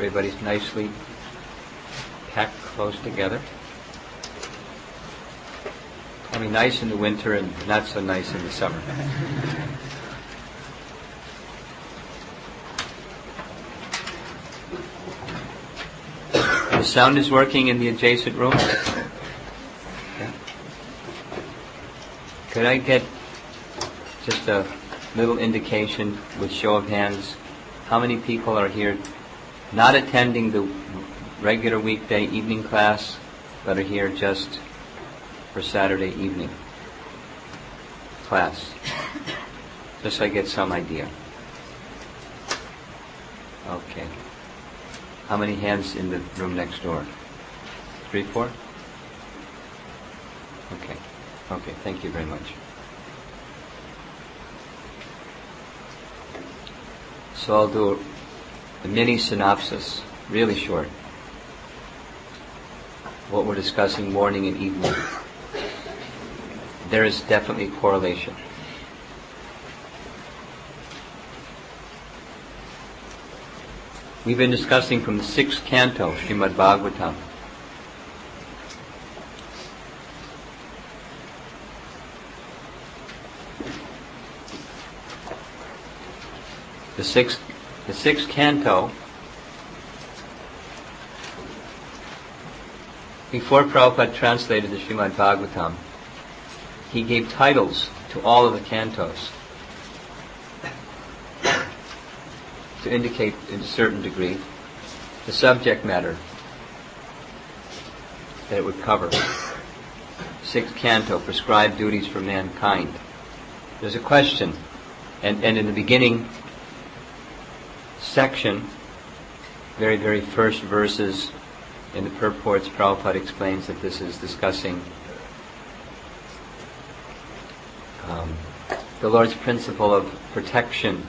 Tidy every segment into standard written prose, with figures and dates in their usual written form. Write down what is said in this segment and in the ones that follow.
Everybody's nicely packed close together. I mean, nice in the winter and not so nice in the summer. The sound is working in the adjacent room. Yeah. Could I get just a little indication with show of hands how many people are here not attending the regular weekday evening class but are here just for Saturday evening class? Just so I get some idea. Okay. How many hands in the room next door? 3, 4? Okay. Okay, thank you very much. So I'll do a mini synopsis, really short. What we're discussing morning and evening. There is definitely a correlation. We've been discussing from the 6th canto, Srimad Bhagavatam. The sixth canto, before Prabhupada translated the Srimad Bhagavatam, he gave titles to all of the cantos to indicate, in a certain degree, the subject matter that it would cover. 6th canto, prescribed duties for mankind. There's a question, and in the beginning section, very, very first verses in the purports, Prabhupada explains that this is discussing the Lord's principle of protection.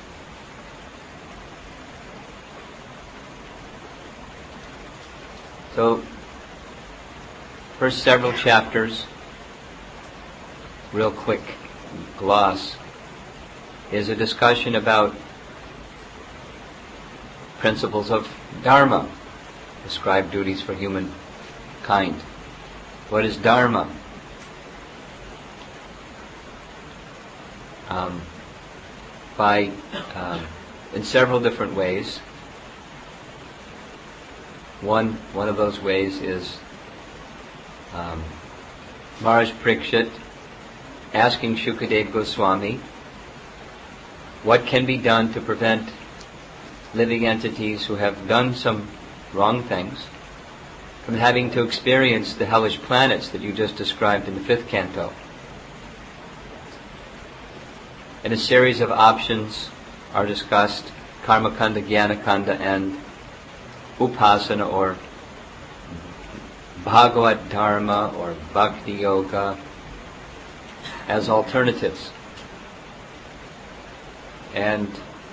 So, first several chapters, real quick gloss, is a discussion about principles of Dharma, prescribed duties for humankind. What is Dharma? In several different ways. One of those ways is Maharaj Parikshit asking Shukadeva Goswami what can be done to prevent living entities who have done some wrong things from having to experience the hellish planets that you just described in the 5th canto. And a series of options are discussed, Karma Kanda, Jnana Kanda, and Upasana, or Bhagavad Dharma, or Bhakti Yoga, as alternatives. And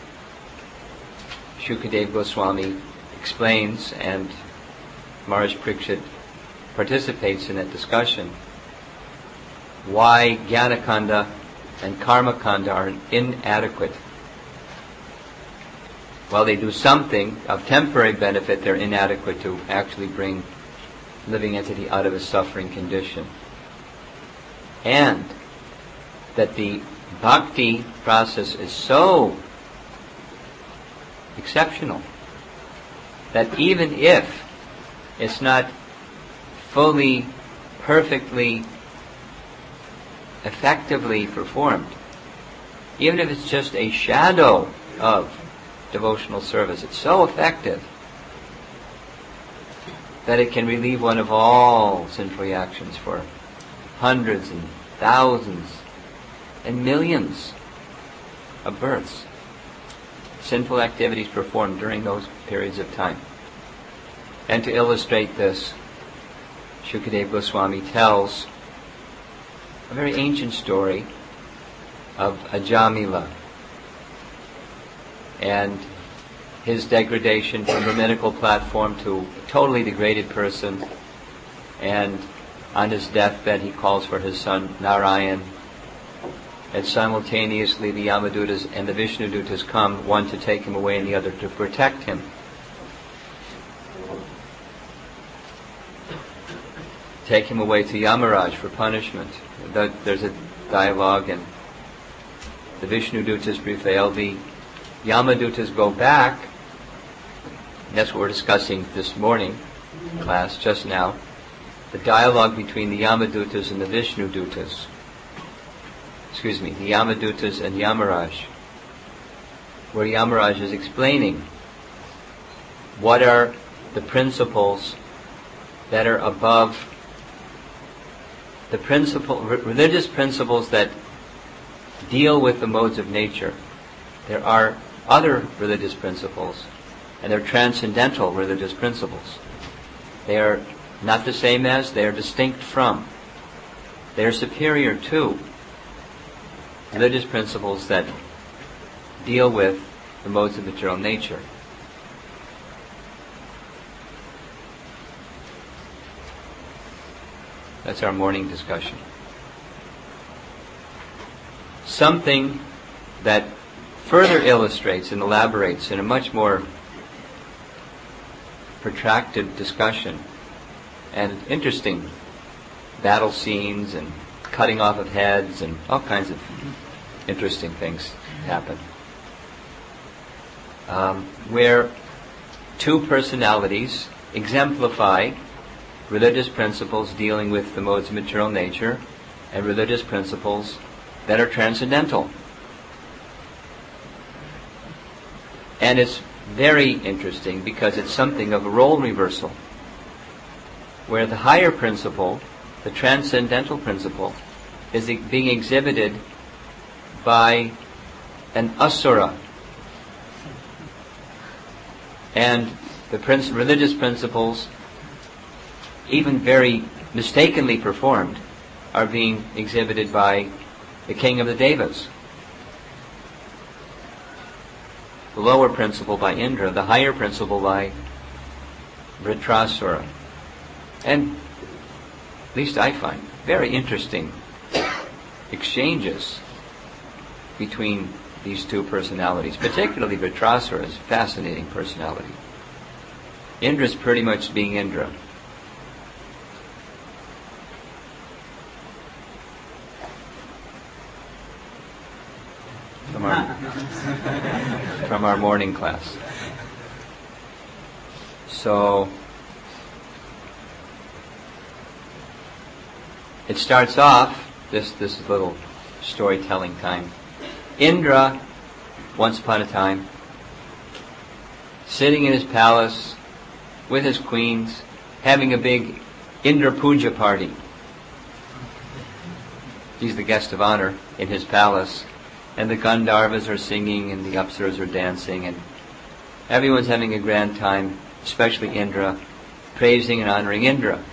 Shukadeva Goswami explains, and Maharaj Parikshit participates in that discussion, why Jnana-kanda and Karma-kanda are inadequate. While they do something of temporary benefit, they're inadequate to actually bring living entity out of a suffering condition. And that the bhakti process is so exceptional that even if it's not fully, perfectly, effectively performed, even if it's just a shadow of devotional service, it's so effective that it can relieve one of all sinful reactions for hundreds and thousands and millions of births. Sinful activities performed during those periods of time. And to illustrate this, Shukadeva Goswami tells a very ancient story of Ajamila and his degradation from the mythical platform to a totally degraded person, and on his deathbed he calls for his son Narayan, and simultaneously the Yamadutas and the Vishnudutas come, one to take him away and the other to protect him. take him away to Yamaraj for punishment. There's a dialogue, and the Vishnu Dutas prevail. The Yamadutas go back. And that's what we're discussing this morning, class, just now. The dialogue between the Yamadutas and the Vishnu Dutas. The Yamadutas and Yamaraj, where Yamaraj is explaining what are the principles that are above the religious principles that deal with the modes of nature. There are other religious principles, and they're transcendental religious principles. They are not the same as, they are distinct from. They are superior to religious principles that deal with the modes of material nature. That's our morning discussion. Something that further illustrates and elaborates in a much more protracted discussion and interesting battle scenes and cutting off of heads and all kinds of interesting things happen. Where two personalities exemplify religious principles dealing with the modes of material nature and religious principles that are transcendental. And it's very interesting because it's something of a role reversal, where the higher principle, the transcendental principle, is being exhibited by an asura. And the religious principles, even very mistakenly performed, are being exhibited by the king of the Devas. The lower principle by Indra, the higher principle by Vritrasura. And, at least I find, very interesting exchanges between these two personalities, particularly Vritrasura's fascinating personality. Indra's pretty much being Indra. From our morning class. So it starts off, this is little storytelling time. Indra, once upon a time, sitting in his palace with his queens, having a big Indra Puja party. He's the guest of honor in his palace, and the Gandharvas are singing and the Apsaras are dancing, and everyone's having a grand time, especially Indra, praising and honoring Indra.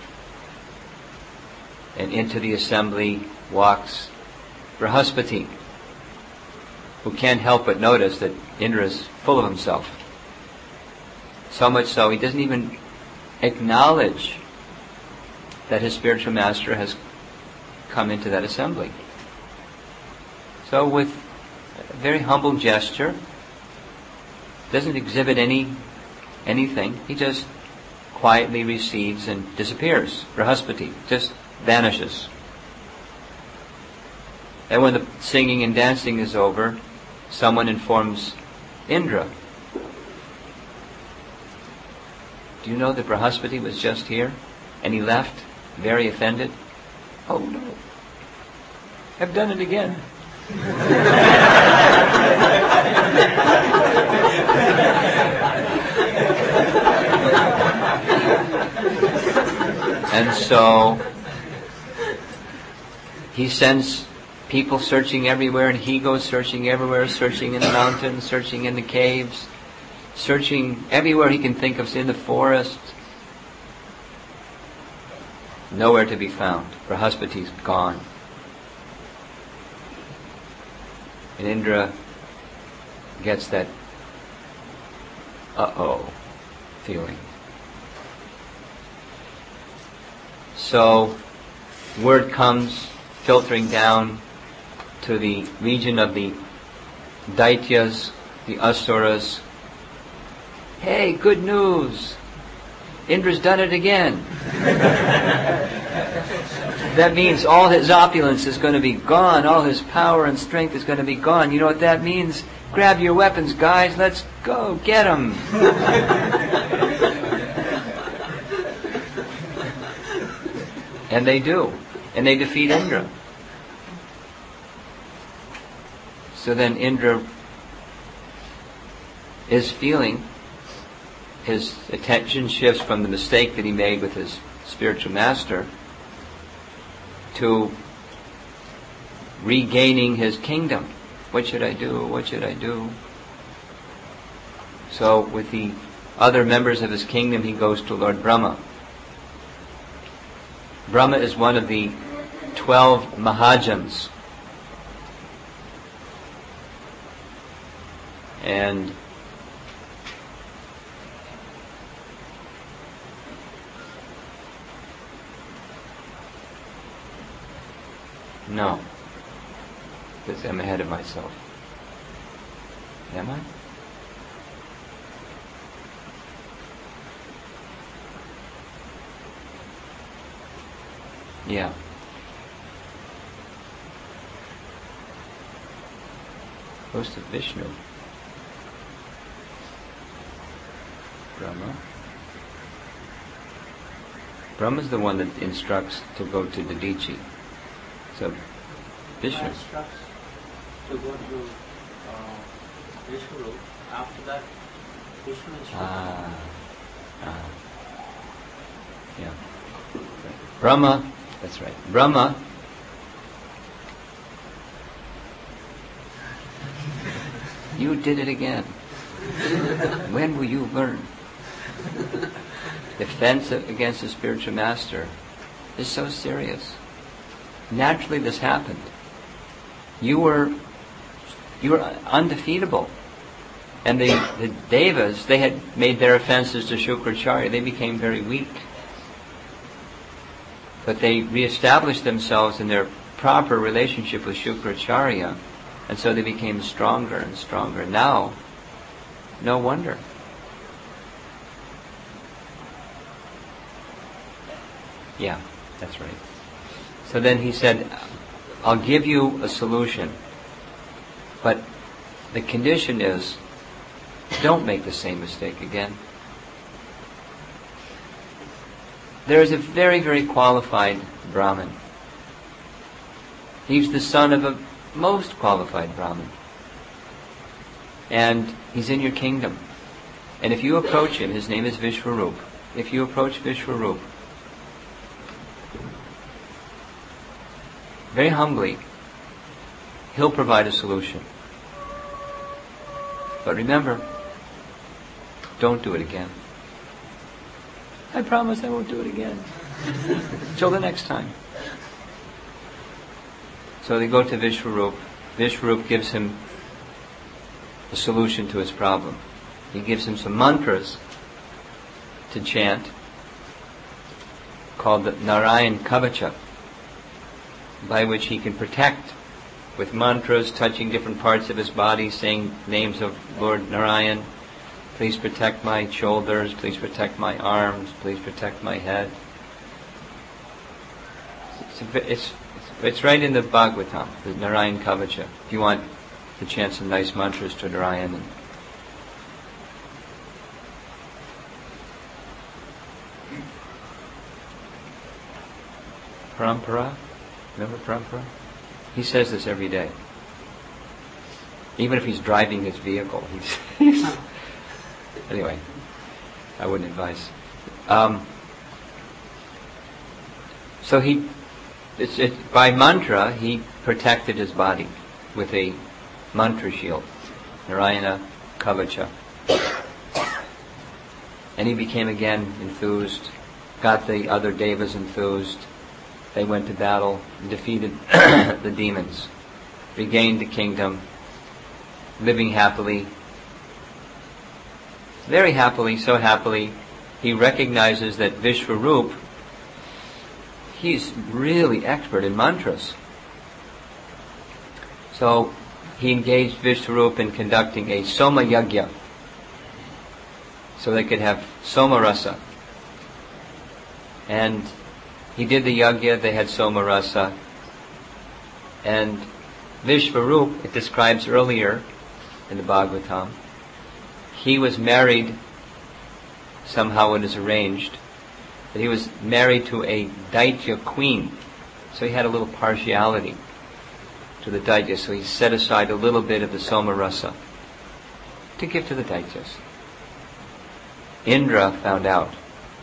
And into the assembly walks Brihaspati, who can't help but notice that Indra is full of himself. So much so, he doesn't even acknowledge that his spiritual master has come into that assembly. So with a very humble gesture, doesn't exhibit anything, he just quietly receives and disappears. Brihaspati just vanishes. And when the singing and dancing is over, someone informs Indra, "Do you know that Brihaspati was just here? And he left, very offended." "Oh no, I've done it again." And so he sends people searching everywhere, and he goes searching everywhere, searching in the mountains, searching in the caves, searching everywhere he can think of, in the forest. Nowhere to be found. Brihaspati's gone. And Indra gets that uh-oh feeling. So word comes filtering down to the region of the Daityas, the Asuras. "Hey, good news! Indra's done it again." That means all his opulence is going to be gone. All his power and strength is going to be gone. You know what that means? Grab your weapons, guys. Let's go. Get him. And they do. And they defeat Indra. So then Indra is feeling his attention shifts from the mistake that he made with his spiritual master to regaining his kingdom. What should I do? What should I do? So with the other members of his kingdom, he goes to Lord Brahma. Brahma is one of the 12 Mahajans. And no, because I'm ahead of myself. Am I? Yeah. Close to Vishnu. Brahma. Brahma is the one that instructs to go to Dadichi. So, Vishnu. Instructs to go to Vishnu. After that, Vishnu instructs. Yeah. Brahma, that's right. Brahma you did it again. When will you learn? Defense against the spiritual master is so serious. Naturally this happened. You were undefeatable. And the Devas, they had made their offenses to Shukracharya. They became very weak. But they reestablished themselves in their proper relationship with Shukracharya, and so they became stronger and stronger. Now, no wonder. Yeah, that's right. So then he said, I'll give you a solution, but the condition is, don't make the same mistake again. There is a very, very qualified Brahmin. He's the son of a most qualified Brahmin. And he's in your kingdom. And if you approach him, his name is Vishwarup. If you approach Vishwarup, very humbly, he'll provide a solution. But remember, don't do it again. I promise I won't do it again. Till the next time. So they go to Vishwarup. Vishwarup gives him a solution to his problem. He gives him some mantras to chant called the Narayan Kavacha, by which he can protect with mantras, touching different parts of his body, saying names of Lord Narayan. Please protect my shoulders, please protect my arms, please protect my head. It's right in the Bhagavatam, the Narayan Kavacha, if you want to chant some nice mantras to Narayan. Parampara, remember Parampara? He says this every day. Even if he's driving his vehicle, he's anyway, I wouldn't advise. So by mantra, he protected his body with a mantra shield, Narayana Kavacha. And he became again enthused, got the other devas enthused. They went to battle, defeated the demons, regained the kingdom, living happily. Very happily, so happily, he recognizes that Vishwarup, he's really expert in mantras. So he engaged Vishwarup in conducting a Soma Yagya, so they could have Soma Rasa. And he did the yajna, they had somarasa. And Vishvarup, it describes earlier in the Bhagavatam, he was married, somehow it is arranged, that he was married to a Daitya queen. So he had a little partiality to the Daityas, so he set aside a little bit of the somarasa to give to the Daityas. Indra found out.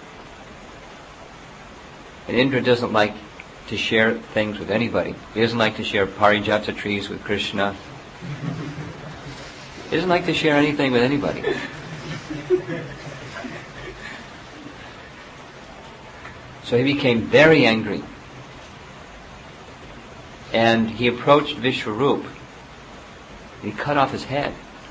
And Indra doesn't like to share things with anybody. He doesn't like to share parijata trees with Krishna. He doesn't like to share anything with anybody. So he became very angry. And he approached Vishvarup. He cut off his head.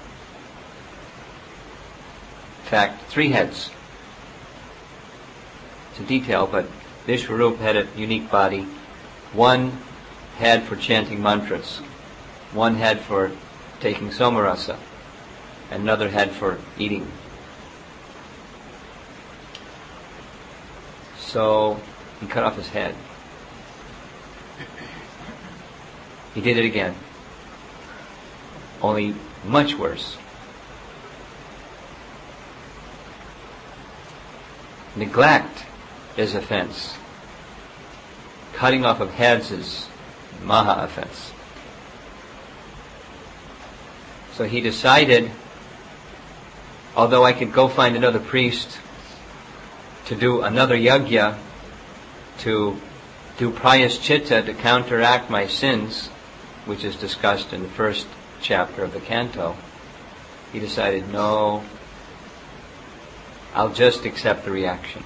In fact, 3 heads. It's a detail, but Vishvarup had a unique body. 1 head for chanting mantras, 1 head for taking somarasa, and another head for eating. So he cut off his head. He did it again, only much worse. Neglect is offense. Cutting off of heads is maha offense. So he decided, although I could go find another priest to do another yajna, to do prayaschitta to counteract my sins, which is discussed in the first chapter of the canto, he decided, no, I'll just accept the reaction.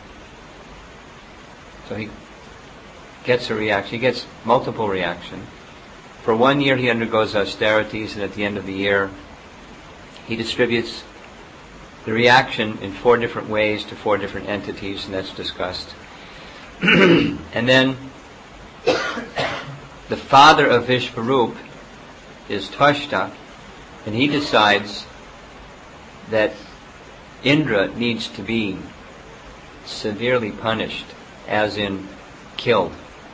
So he gets a reaction. He gets multiple reaction. For 1 year he undergoes austerities, and at the end of the year he distributes the reaction in 4 different ways to 4 different entities, and that's discussed. And then the father of Vishvarup is Tvashta, and he decides that Indra needs to be severely punished, as in killed.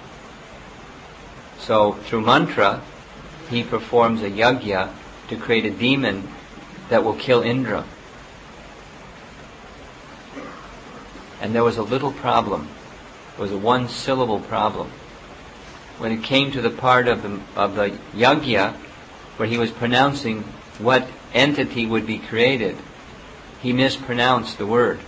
So through mantra, he performs a yajna to create a demon that will kill Indra. And there was a little problem. It was a 1-syllable problem. When it came to the part of the yajna where he was pronouncing what entity would be created, he mispronounced the word.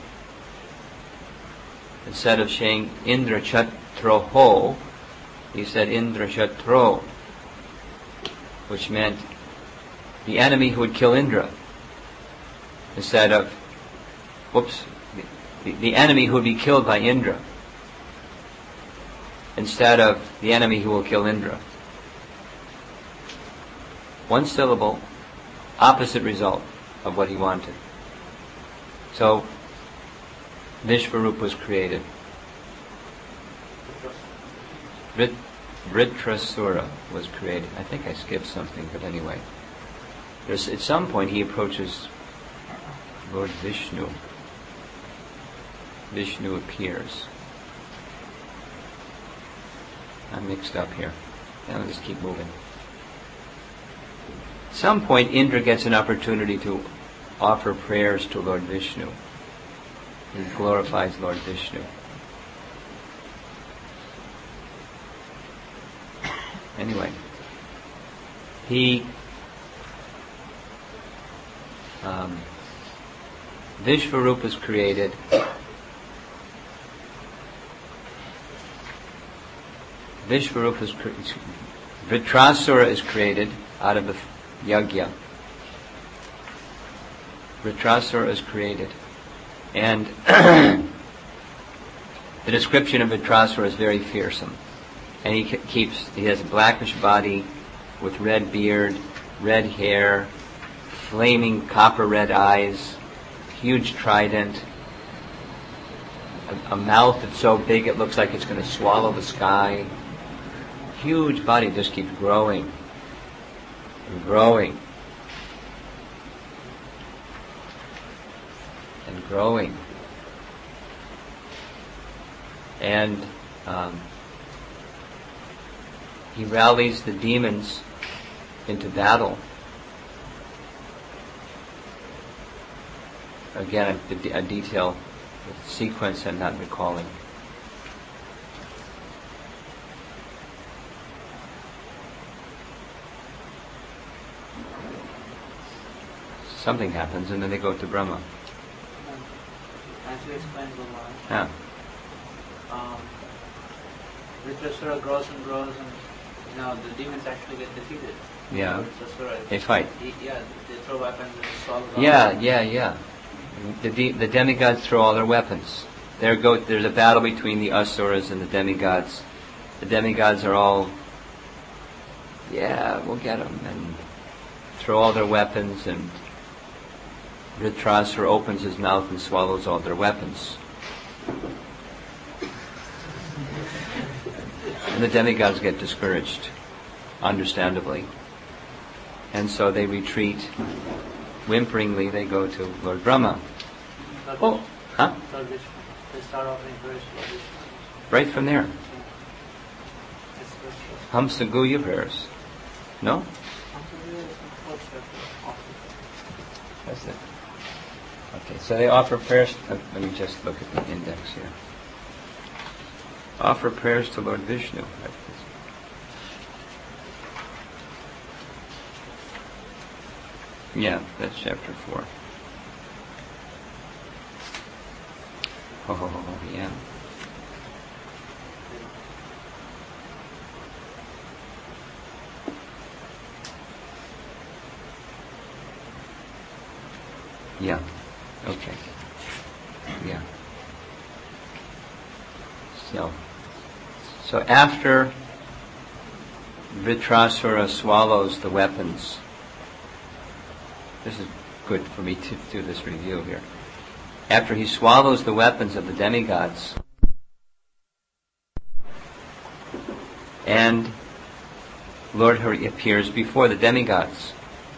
Instead of saying Indra Chatroho, he said Indra Chatro, which meant the enemy who would kill Indra. Instead of, the enemy who would be killed by Indra. Instead of the enemy who will kill Indra. 1 syllable, opposite result of what he wanted. So, Vishvarup was created. Vritrasura was created. I think I skipped something, but anyway. At some point he approaches Lord Vishnu. Vishnu appears. I'm mixed up here. Now let's keep moving. At some point Indra gets an opportunity to offer prayers to Lord Vishnu. He glorifies Lord Vishnu. Anyway, Vishvarup is created. Vritrasura is created out of the yajna. Vritrasura is created. And the description of Vritrasura is very fearsome. And he has a blackish body with red beard, red hair, flaming copper red eyes, huge trident, a mouth that's so big it looks like it's going to swallow the sky. Huge body just keeps growing and growing and growing. And he rallies the demons into battle. Again, a detail, a sequence I'm not recalling. Something happens and then they go to Brahma. As you explained, Bhagavan, Yeah. Vritrasura grows and grows, and the demons actually get defeated. Yeah. Vritrasura, They fight. they throw weapons and swallow them. Yeah. The demigods throw all their weapons. There's a battle between the asuras and the demigods. The demigods are all, we'll get them, and throw all their weapons, and Vritrasura opens his mouth and swallows all their weapons. And the demigods get discouraged, understandably. And so they retreat. Whimperingly, they go to Lord Brahma. Lord Huh? Vishnu. They start offering prayers to Lord Vishnu. Right from there. It's Vritrasura. Hamsaguya prayers. No? That's it. Okay, so they offer prayers. Let me just look at the index here. Offer prayers to Lord Vishnu. Yeah, that's chapter 4. Oh, yeah. Yeah. Okay. Yeah. So after Vritrasura swallows the weapons, this is good for me to do this review here. After he swallows the weapons of the demigods, and Lord Hari appears before the demigods,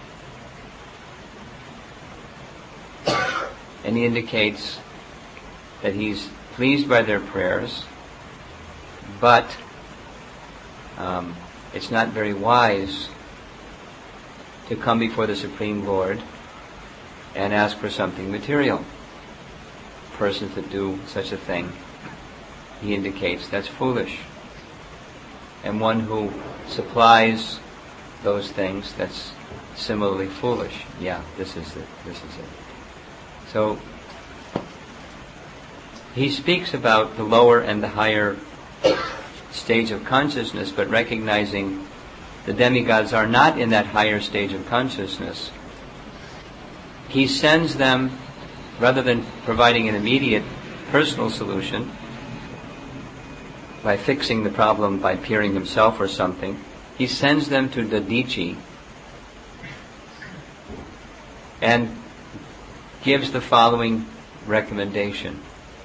and he indicates that he's pleased by their prayers, but it's not very wise to come before the Supreme Lord and ask for something material. Persons that do such a thing, he indicates, that's foolish. And one who supplies those things, that's similarly foolish. Yeah, this is it. So, he speaks about the lower and the higher stage of consciousness, but recognizing the demigods are not in that higher stage of consciousness. He sends them, rather than providing an immediate personal solution, by fixing the problem by appearing himself or something, he sends them to Dadichi and gives the following recommendation.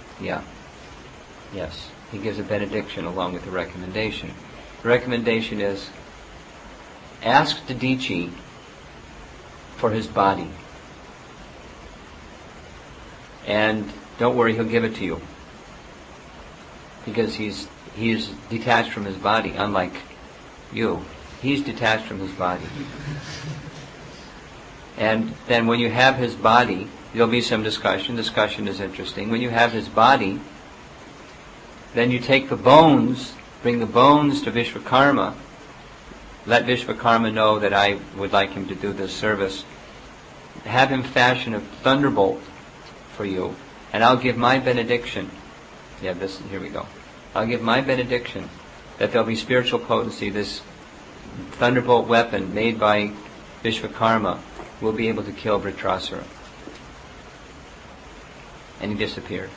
Yes. He gives a benediction along with the recommendation. The recommendation is, ask Dadichi for his body. And don't worry, he'll give it to you. Because he is detached from his body, unlike you. He's detached from his body. And then when you have his body, there'll be some discussion. Discussion is interesting. When you have his body, then you take the bones, bring the bones to Vishvakarma. Let Vishvakarma know that I would like him to do this service. Have him fashion a thunderbolt for you, and I'll give my benediction. Here we go. I'll give my benediction that there'll be spiritual potency. This thunderbolt weapon made by Vishvakarma will be able to kill Vritrasura. And he disappeared.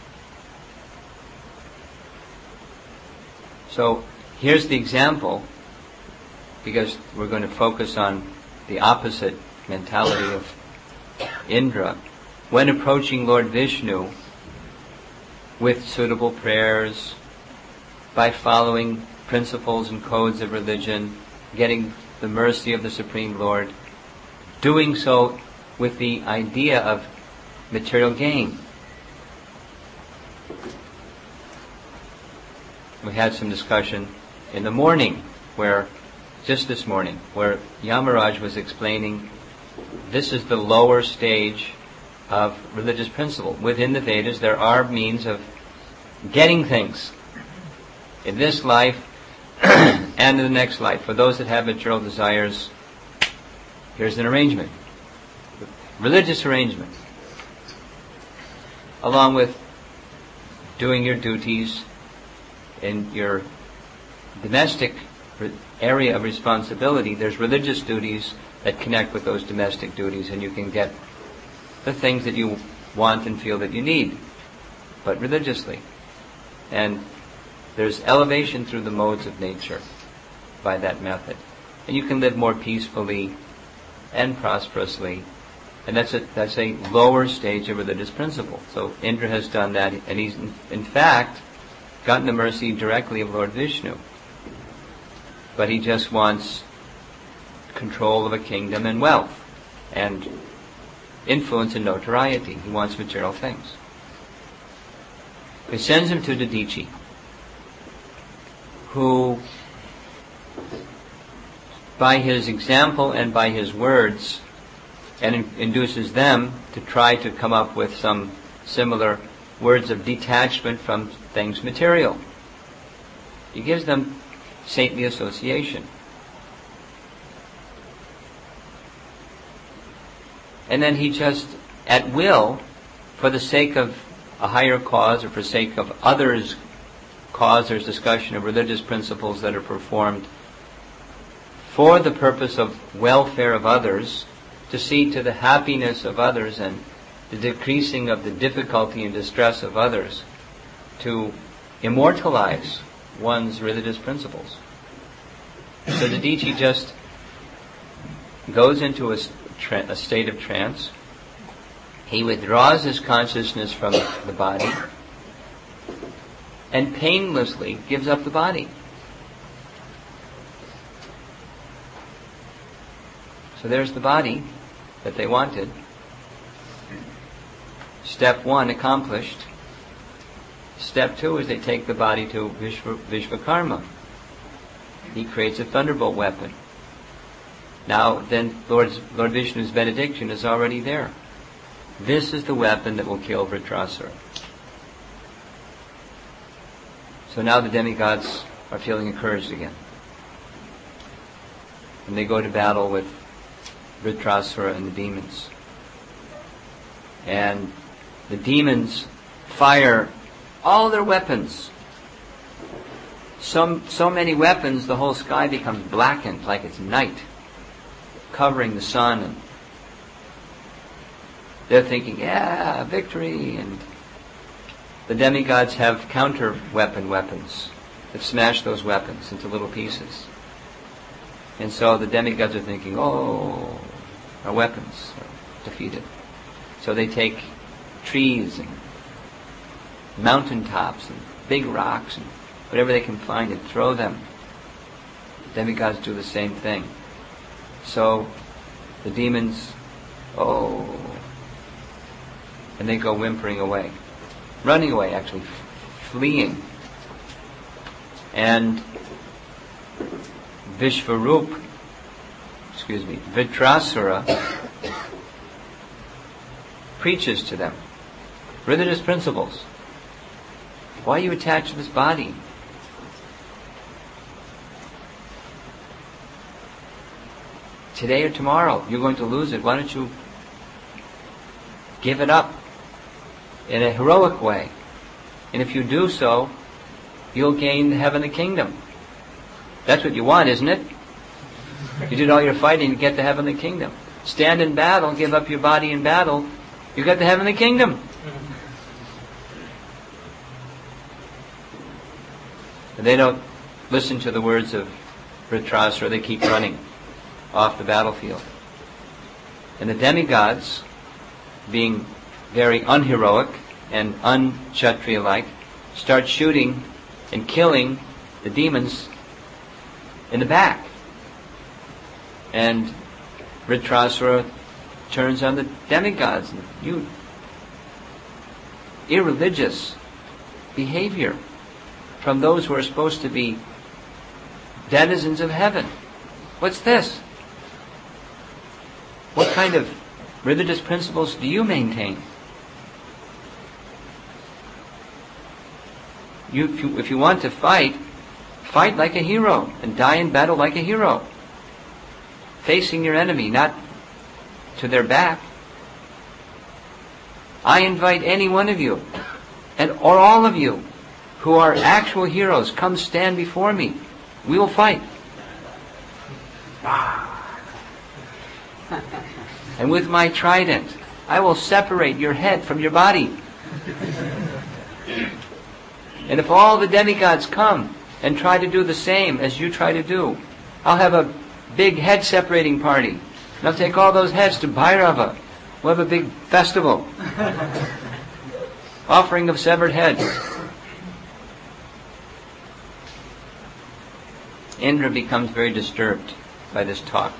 So here's the example, because we're going to focus on the opposite mentality of Indra. When approaching Lord Vishnu with suitable prayers, by following principles and codes of religion, getting the mercy of the Supreme Lord, doing so with the idea of material gain. we had some discussion in the morning, just this morning, where Yamaraj was explaining this is the lower stage of religious principle. Within the Vedas, there are means of getting things in this life and in the next life. For those that have material desires, here's an arrangement, religious arrangement, along with doing your duties in your domestic area of responsibility. There's religious duties that connect with those domestic duties, and you can get the things that you want and feel that you need, but religiously. And there's elevation through the modes of nature by that method. And you can live more peacefully and prosperously. And that's a lower stage of religious principle. So Indra has done that, and he's in fact gotten the mercy directly of Lord Vishnu. But he just wants control of a kingdom and wealth and influence and notoriety. He wants material things. He sends him to Dadichi, who, by his example and by his words, and induces them to try to come up with some similar words of detachment from things material. He gives them saintly association. And then he just, at will, for the sake of a higher cause or for the sake of others' cause, there's discussion of religious principles that are performed for the purpose of welfare of others, to see to the happiness of others and the decreasing of the difficulty and distress of others, to immortalize one's religious principles. So Dadichi just goes into a state of trance. He withdraws his consciousness from the body and painlessly gives up the body. So there's the body that they wanted. Step 1 accomplished. Step 2 is they take the body to Vishvakarma. He creates a thunderbolt weapon. Now then Lord Vishnu's benediction is already there. This is the weapon that will kill Vritrasura. So now the demigods are feeling encouraged again. And they go to battle with Vritrasura and the demons. And the demons fire all their weapons. So many weapons, the whole sky becomes blackened like it's night, covering the sun. And they're thinking, yeah, victory. And the demigods have counter weapons that smash those weapons into little pieces. And so the demigods are thinking, oh, our weapons are defeated. So they take trees and mountaintops and big rocks and whatever they can find and throw them. The demigods do the same thing. So the demons, and they go whimpering away. Running away, actually, fleeing. And Vritrasura preaches to them religious principles. Why are you attached to this body? Today or tomorrow, you're going to lose it. Why don't you give it up in a heroic way? And if you do so, you'll gain the heavenly kingdom. That's what you want, isn't it? You did all your fighting to get the heavenly kingdom. Stand in battle, give up your body in battle, you get the heavenly kingdom. And they don't listen to the words of Vritrasura, they keep running off the battlefield. And the demigods, being very unheroic and un-Kshatriya-like, start shooting and killing the demons in the back. And Vritrasura turns on the demigods. You irreligious behavior. from those who are supposed to be denizens of heaven. What's this? What kind of religious principles do you maintain? If you want to fight like a hero and die in battle like a hero, facing your enemy, not to their back. I invite any one of you, or all of you, who are actual heroes, come stand before me. We will fight. And with my trident, I will separate your head from your body. And if all the demigods come and try to do the same as you try to do, I'll have a big head separating party. And I'll take all those heads to Bhairava. We'll have a big festival. Offering of severed heads. Indra becomes very disturbed by this talk.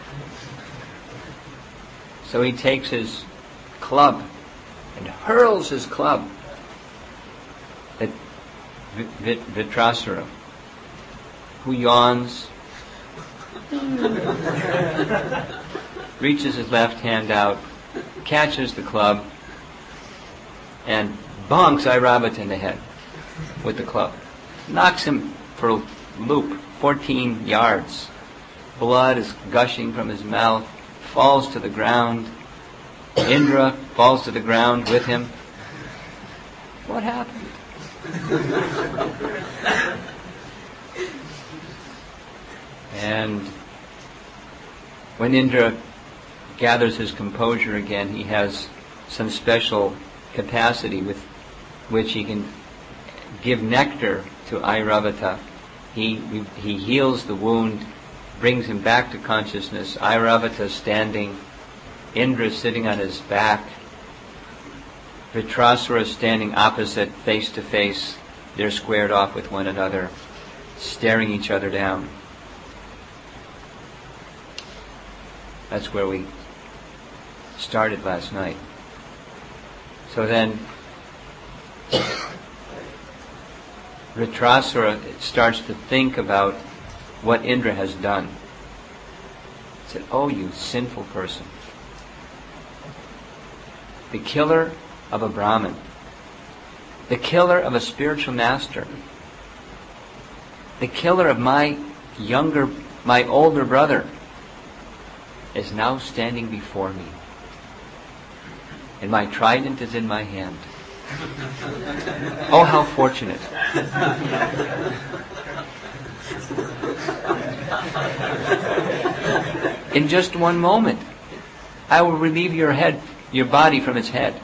So he takes his club and hurls his club at Vritrasura, who yawns, reaches his left hand out, catches the club, and bonks Airavata in the head with the club. Knocks him for a loop, 14 yards. Blood is gushing from his mouth, falls to the ground. Indra falls to the ground with him. What happened? And when Indra gathers his composure again, he has some special capacity with which he can give nectar to Airavata. He heals the wound, brings him back to consciousness. Airavata standing, Indra sitting on his back, Vritrasura standing opposite, face to face. They're squared off with one another, staring each other down. That's where we started last night. So then, Vritrasura starts to think about what Indra has done. He said, "Oh, you sinful person. The killer of a Brahmin. The killer of a spiritual master. The killer of my older brother is now standing before me. And my trident is in my hand. Oh, how fortunate." In just one moment, I will relieve your body from its head.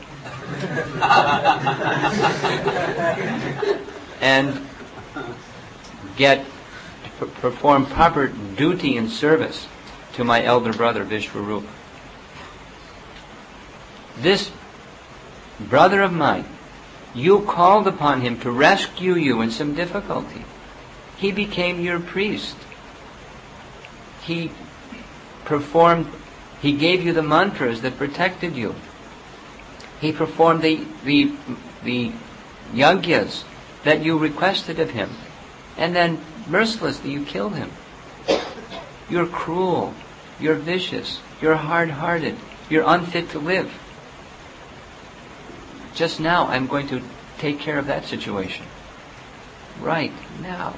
And perform proper duty and service to my elder brother Vishwarupa. This brother of mine, you called upon him to rescue you in some difficulty. He became your priest. He gave you the mantras that protected you. He performed the yagyas that you requested of him. And then mercilessly you killed him. You're cruel. You're vicious. You're hard-hearted. You're unfit to live. Just now I'm going to take care of that situation. Right now.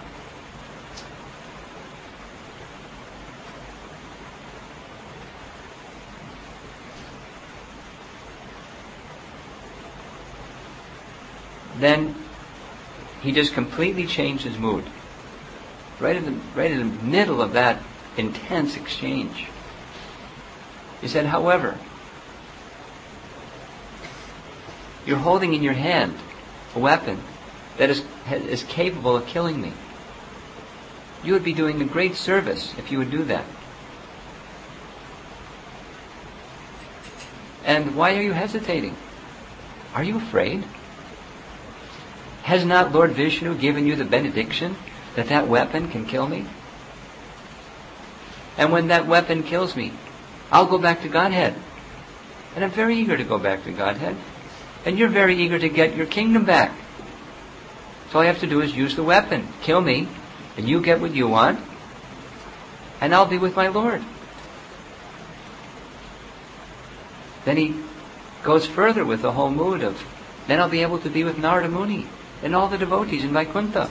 Then he just completely changed his mood. Right in the middle of that intense exchange. He said, "However, you're holding in your hand a weapon that is capable of killing me. You would be doing a great service if you would do that. And why are you hesitating? Are you afraid? Has not Lord Vishnu given you the benediction that weapon can kill me? And when that weapon kills me, I'll go back to Godhead. And I'm very eager to go back to Godhead. And you're very eager to get your kingdom back. So So all you have to do is use the weapon. Kill me, and you get what you want, and I'll be with my Lord. Then he goes further with the whole mood of, then I'll be able to be with Narada Muni and all the devotees in Vaikuntha.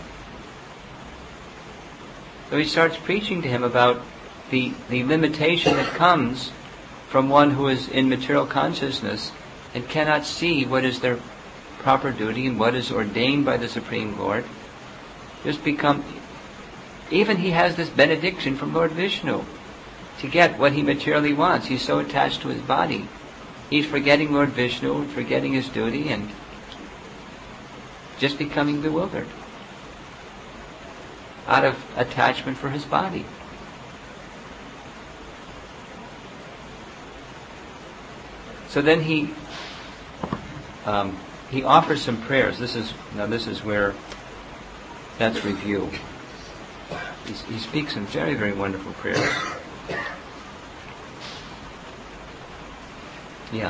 So he starts preaching to him about the limitation that comes from one who is in material consciousness and cannot see what is their proper duty and what is ordained by the Supreme Lord. Even he has this benediction from Lord Vishnu to get what he materially wants. He's so attached to his body. He's forgetting Lord Vishnu and forgetting his duty and just becoming bewildered out of attachment for his body. So then he offers some prayers. This is where that's review. He speaks some very, very wonderful prayers. Yeah.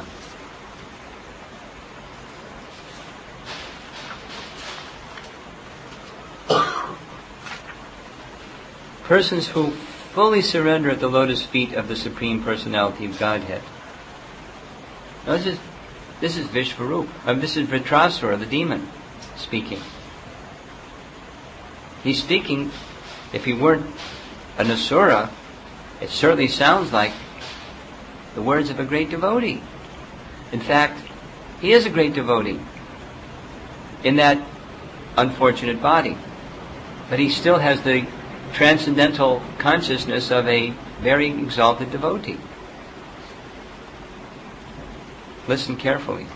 Persons who fully surrender at the lotus feet of the Supreme Personality of Godhead. Now this is Vishvarup. This is Vritrasura, the demon, speaking. He's speaking, if he weren't an asura, it certainly sounds like the words of a great devotee. In fact, he is a great devotee in that unfortunate body. But he still has the transcendental consciousness of a very exalted devotee. Listen carefully.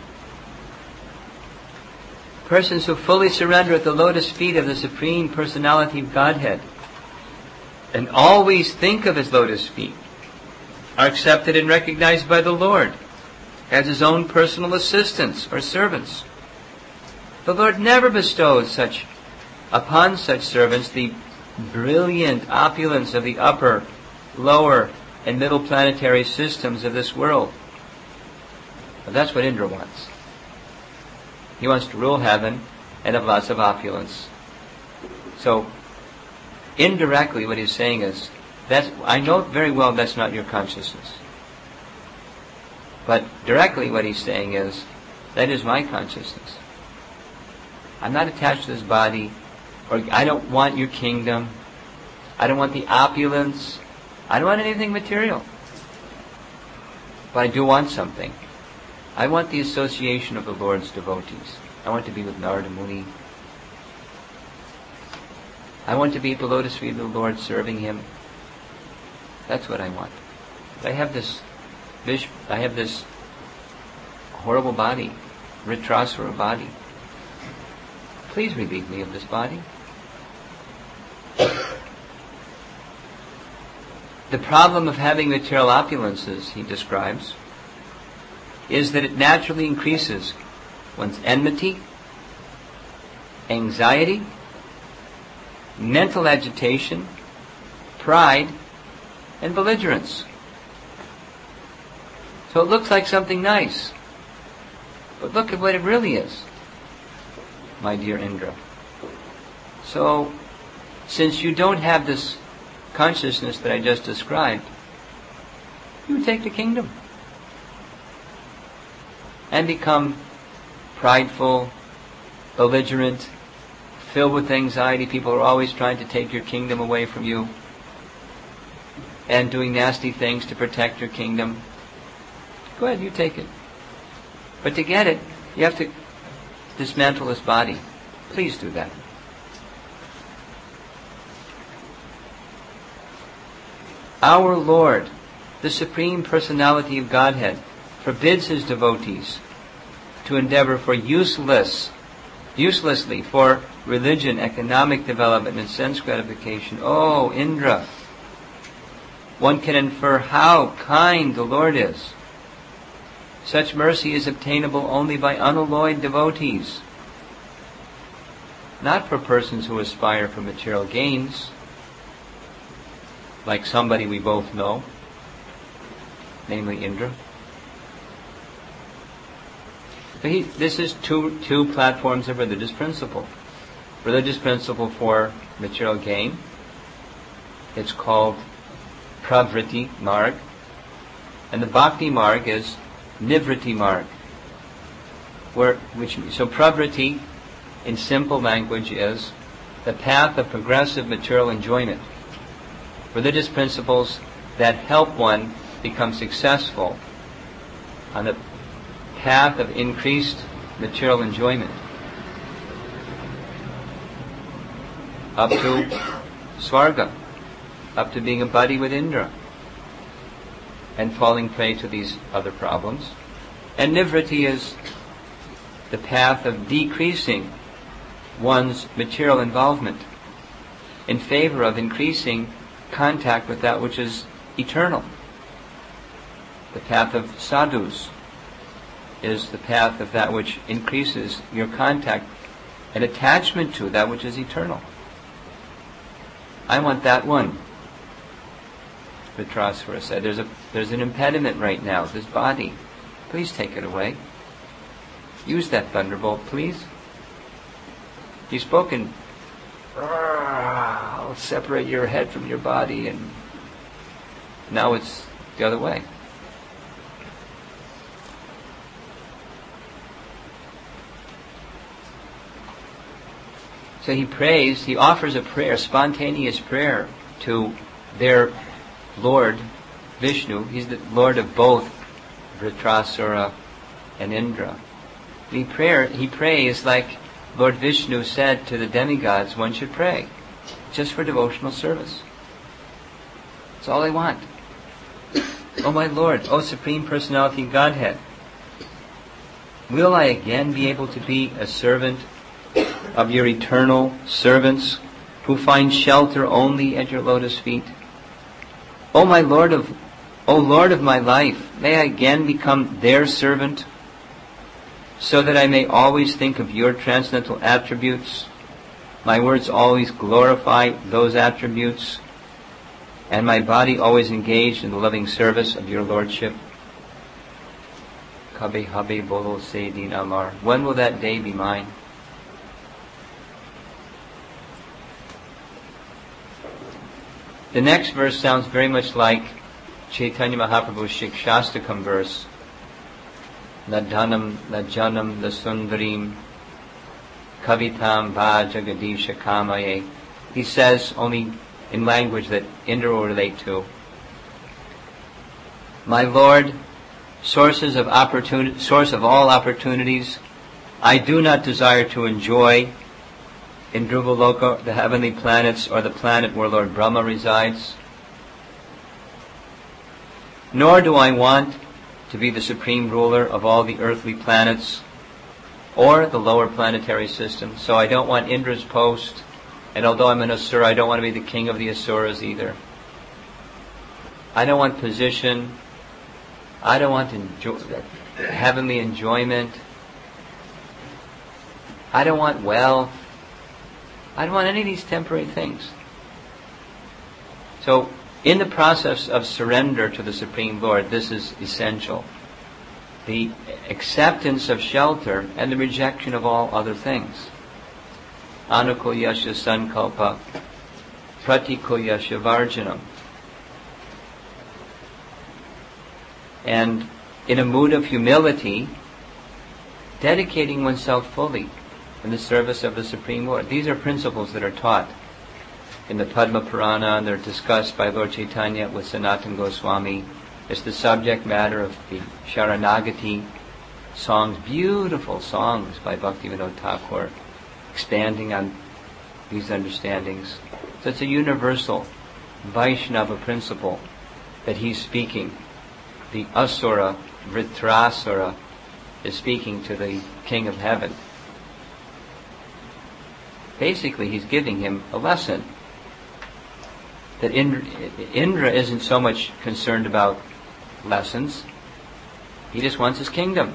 Persons who fully surrender at the lotus feet of the Supreme Personality of Godhead and always think of his lotus feet are accepted and recognized by the Lord as his own personal assistants or servants. The Lord never bestows upon such servants the brilliant opulence of the upper, lower, and middle planetary systems of this world. But that's what Indra wants. He wants to rule heaven and have lots of opulence. So, indirectly what he's saying is, I know very well that's not your consciousness. But directly what he's saying is, that is my consciousness. I'm not attached to this body, or I don't want your kingdom. I don't want the opulence. I don't want anything material. But I do want something. I want the association of the Lord's devotees. I want to be with Narada Muni. I want to be at the lotus feet of the Lord serving him. That's what I want. I have this horrible body, Vritrasura body. Please relieve me of this body. The problem of having material opulences, he describes, is that it naturally increases one's enmity, anxiety, mental agitation, pride, and belligerence. So it looks like something nice, but look at what it really is, my dear Indra. So, since you don't have this consciousness that I just described, you take the kingdom and become prideful, belligerent, filled with anxiety. People are always trying to take your kingdom away from you and doing nasty things to protect your kingdom. Go ahead, you take it. But to get it, you have to dismantle this body. Please do that. Our Lord, the Supreme Personality of Godhead, forbids his devotees to endeavor for uselessly for religion, economic development, and sense gratification. Oh, Indra, one can infer how kind the Lord is. Such mercy is obtainable only by unalloyed devotees, not for persons who aspire for material gains, like somebody we both know, namely Indra. This is two platforms of religious principle. religious principle for material gain. It's called Pravritti Marg. And the Bhakti Marg is Nivritti Marg. So Pravritti, in simple language, is the path of progressive material enjoyment. Religious principles that help one become successful on the path of increased material enjoyment, up to Svarga, up to being a buddy with Indra, and falling prey to these other problems. And Nivritti is the path of decreasing one's material involvement in favor of increasing contact with that which is eternal. The path of sadhus is the path of that which increases your contact and attachment to that which is eternal. I want that one. Vritrasura said, there's an impediment right now, this body. Please take it away. Use that thunderbolt, please. You've spoken, I'll separate your head from your body, and now it's the other way. So he offers a prayer, spontaneous prayer to their Lord, Vishnu. He's the Lord of both Vritrasura and Indra. He prays like Lord Vishnu said to the demigods one should pray, just for devotional service. That's all I want. Oh my Lord, oh Supreme Personality Godhead, will I again be able to be a servant of your eternal servants who find shelter only at your lotus feet? O Lord of my life, may I again become their servant, so that I may always think of your transcendental attributes, my words always glorify those attributes, and my body always engaged in the loving service of your Lordship. Kabe habe bolo se din amar. When will that day be mine? The next verse sounds very much like Chaitanya Mahaprabhu's Shikshastakam verse. Na dhanam, na janam, na sundarim, kavitam va jagadisha kamaye. He says, only in language that Indra will relate to, my Lord, source of all opportunities, I do not desire to enjoy in Dhruvaloka, the heavenly planets, or the planet where Lord Brahma resides. Nor do I want to be the supreme ruler of all the earthly planets or the lower planetary system. So I don't want Indra's post, and although I'm an Asura, I don't want to be the king of the Asuras either. I don't want position. I don't want heavenly enjoyment. I don't want wealth. I don't want any of these temporary things. So, in the process of surrender to the Supreme Lord, this is essential. The acceptance of shelter and the rejection of all other things. Anukulyasya sankalpa, pratikulyasya varjanam. And in a mood of humility, dedicating oneself fully in the service of the Supreme Lord. These are principles that are taught in the Padma Purana, and they're discussed by Lord Chaitanya with Sanatana Goswami. It's the subject matter of the Sharanagati songs, beautiful songs by Bhaktivinoda Thakur, expanding on these understandings. So it's a universal Vaishnava principle that he's speaking. The Asura, Vritrasura, is speaking to the King of Heaven. Basically, he's giving him a lesson that Indra isn't so much concerned about lessons. He just wants his kingdom.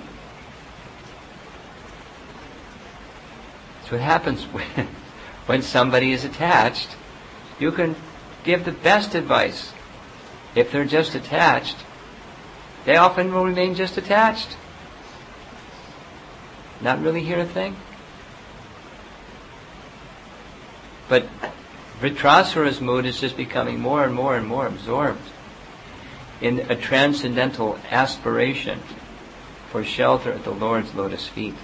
That's what happens when somebody is attached. You can give the best advice. If they're just attached, they often will remain just attached. Not really hear a thing. But Vritrasura's mood is just becoming more and more and more absorbed in a transcendental aspiration for shelter at the Lord's lotus feet.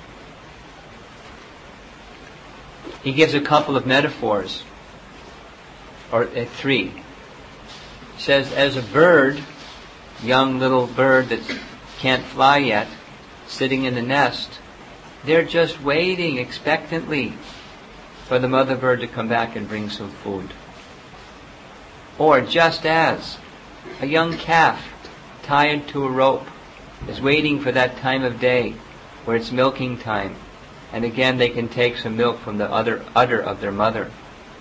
He gives a couple of metaphors, or three. He says, as a bird, young little bird that can't fly yet, sitting in the nest, they're just waiting expectantly for the mother bird to come back and bring some food. Or just as a young calf tied to a rope is waiting for that time of day where it's milking time, and again they can take some milk from the udder of their mother.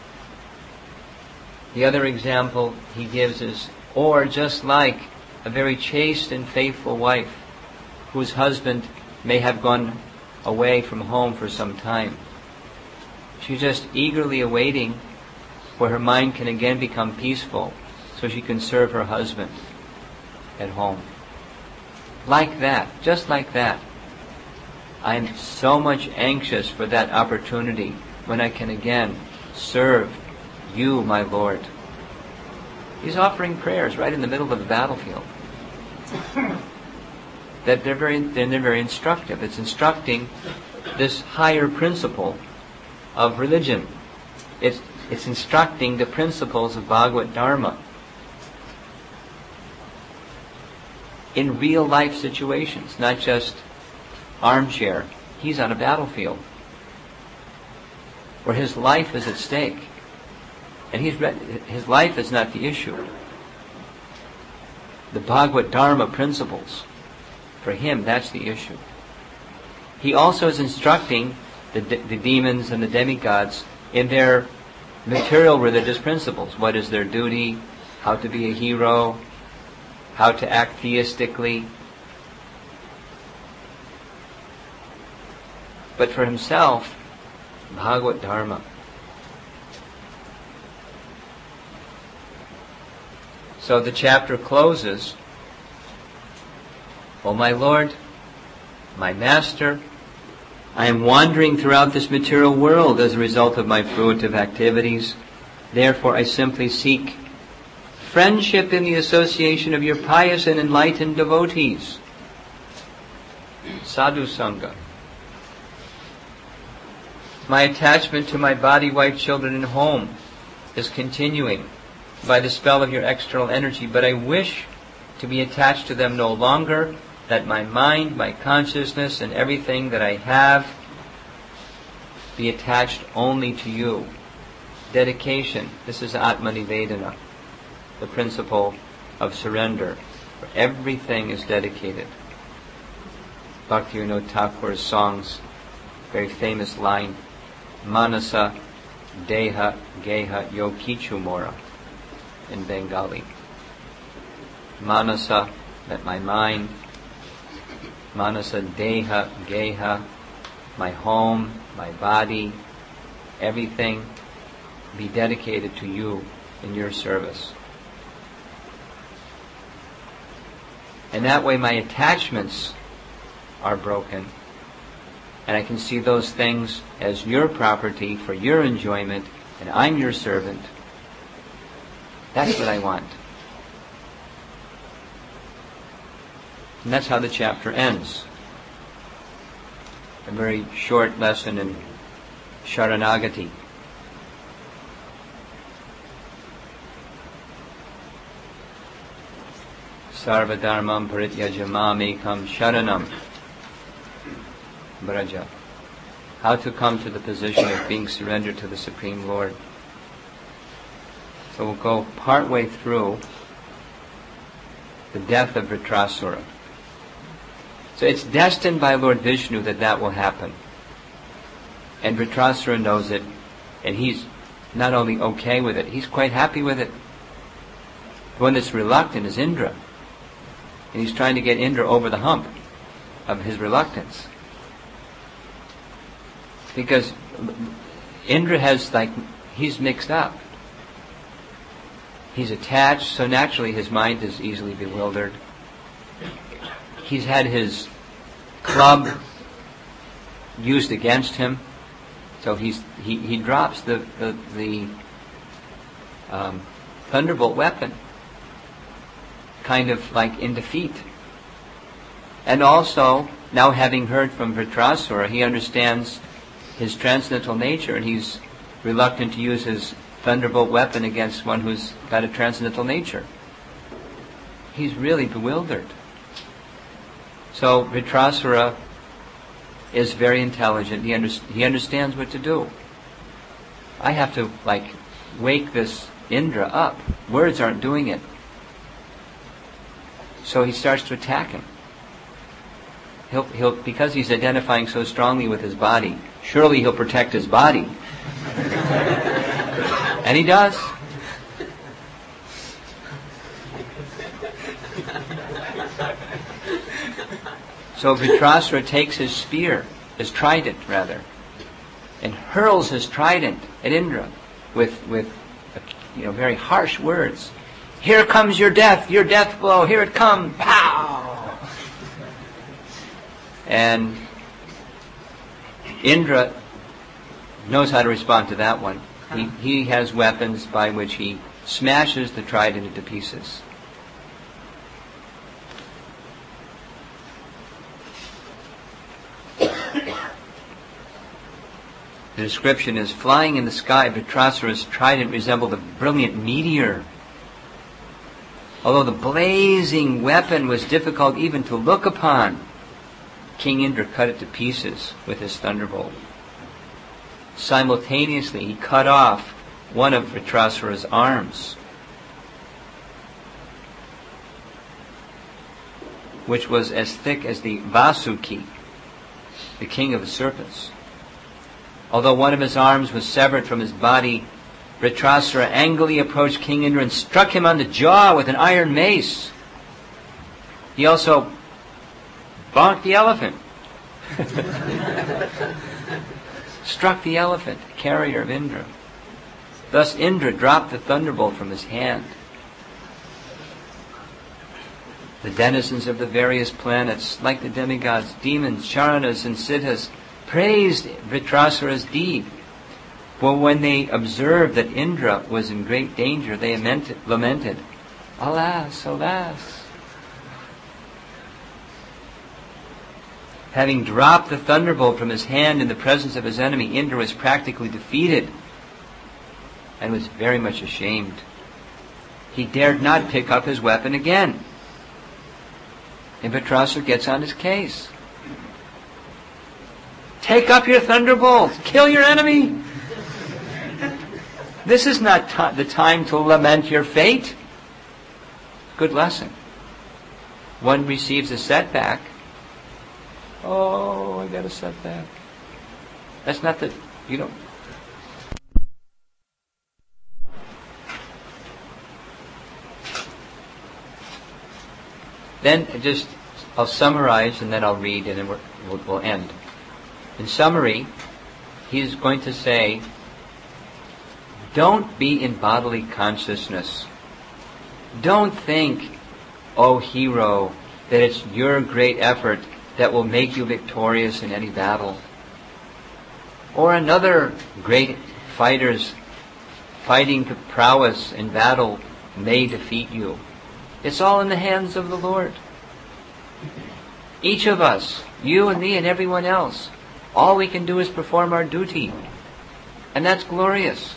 The other example he gives is, or just like a very chaste and faithful wife whose husband may have gone away from home for some time. She's just eagerly awaiting where her mind can again become peaceful so she can serve her husband at home. Like that, just like that. I'm so much anxious for that opportunity when I can again serve you, my Lord. He's offering prayers right in the middle of the battlefield. That they're very instructive. It's instructing this higher principle of religion. It's instructing the principles of Bhagavad Dharma in real life situations, not just armchair. He's on a battlefield where his life is at stake, and his life is not the issue. The Bhagavad Dharma principles, for him, that's the issue. He also is instructing the demons and the demigods in their material religious principles. What is their duty? How to be a hero? How to act theistically? But for himself, Bhagavad Dharma. So the chapter closes, O my Lord, my Master, I am wandering throughout this material world as a result of my fruitive activities. Therefore I simply seek friendship in the association of your pious and enlightened devotees. Sadhu Sangha. My attachment to my body, wife, children, and home is continuing by the spell of your external energy, but I wish to be attached to them no longer, that my mind, my consciousness, and everything that I have be attached only to you. Dedication. This is Atmanivedana, the principle of surrender, where everything is dedicated. Bhaktivinoda Thakur's song's very famous line, Manasa Deha Geha Yokichu Mora, in Bengali. Manasa, that my mind, Manasa Deha Geha, my home, my body, everything be dedicated to you in your service. And that way my attachments are broken, and I can see those things as your property for your enjoyment, and I'm your servant. That's what I want. And that's how the chapter ends. A very short lesson in Sharanagati. Sarvadharmam parityajamamekam sharanam braja. How to come to the position of being surrendered to the Supreme Lord. So we'll go partway through the death of Vritrasura. So it's destined by Lord Vishnu that will happen. And Vritrasura knows it, and he's not only okay with it, he's quite happy with it. The one that's reluctant is Indra. And he's trying to get Indra over the hump of his reluctance. Because Indra he's mixed up. He's attached, so naturally his mind is easily bewildered. He's had his club used against him. So he drops the thunderbolt weapon, kind of like in defeat. And also, now having heard from Vritrasura, he understands his transcendental nature, and he's reluctant to use his thunderbolt weapon against one who's got a transcendental nature. He's really bewildered. So Vritrasura is very intelligent. He understands what to do. I have to wake this Indra up. Words aren't doing it. So he starts to attack him. He'll because he's identifying so strongly with his body, surely he'll protect his body. And he does. So Vritrasura takes his spear, his trident rather, and hurls his trident at Indra with very harsh words. Here comes your death blow, here it comes, pow! And Indra knows how to respond to that one. He has weapons by which he smashes the trident into pieces. The description is, flying in the sky, Vritrasura's trident resembled a brilliant meteor. Although the blazing weapon was difficult even to look upon, King Indra cut it to pieces with his thunderbolt. Simultaneously, he cut off one of Vritrasura's arms, which was as thick as the Vasuki, the king of the serpents. Although one of his arms was severed from his body, Vritrasura angrily approached King Indra and struck him on the jaw with an iron mace. He also bonked the elephant. Struck the elephant, the carrier of Indra. Thus Indra dropped the thunderbolt from his hand. The denizens of the various planets, like the demigods, demons, charanas, and siddhas, praised Vritrasura's deed. For when they observed that Indra was in great danger, they lamented, "Alas, alas!" Having dropped the thunderbolt from his hand in the presence of his enemy, Indra was practically defeated and was very much ashamed. He dared not pick up his weapon again. And Vritrasura gets on his case. Take up your thunderbolt! Kill your enemy! This is not the time to lament your fate. Good lesson. One receives a setback. Oh, I got a setback. That's not the, Then I'll summarize and then I'll read and then we'll end. In summary, he's going to say, don't be in bodily consciousness. Don't think, oh hero, that it's your great effort that will make you victorious in any battle. Or another great fighter's fighting to prowess in battle may defeat you. It's all in the hands of the Lord. Each of us, you and me and everyone else, all we can do is perform our duty. And that's glorious.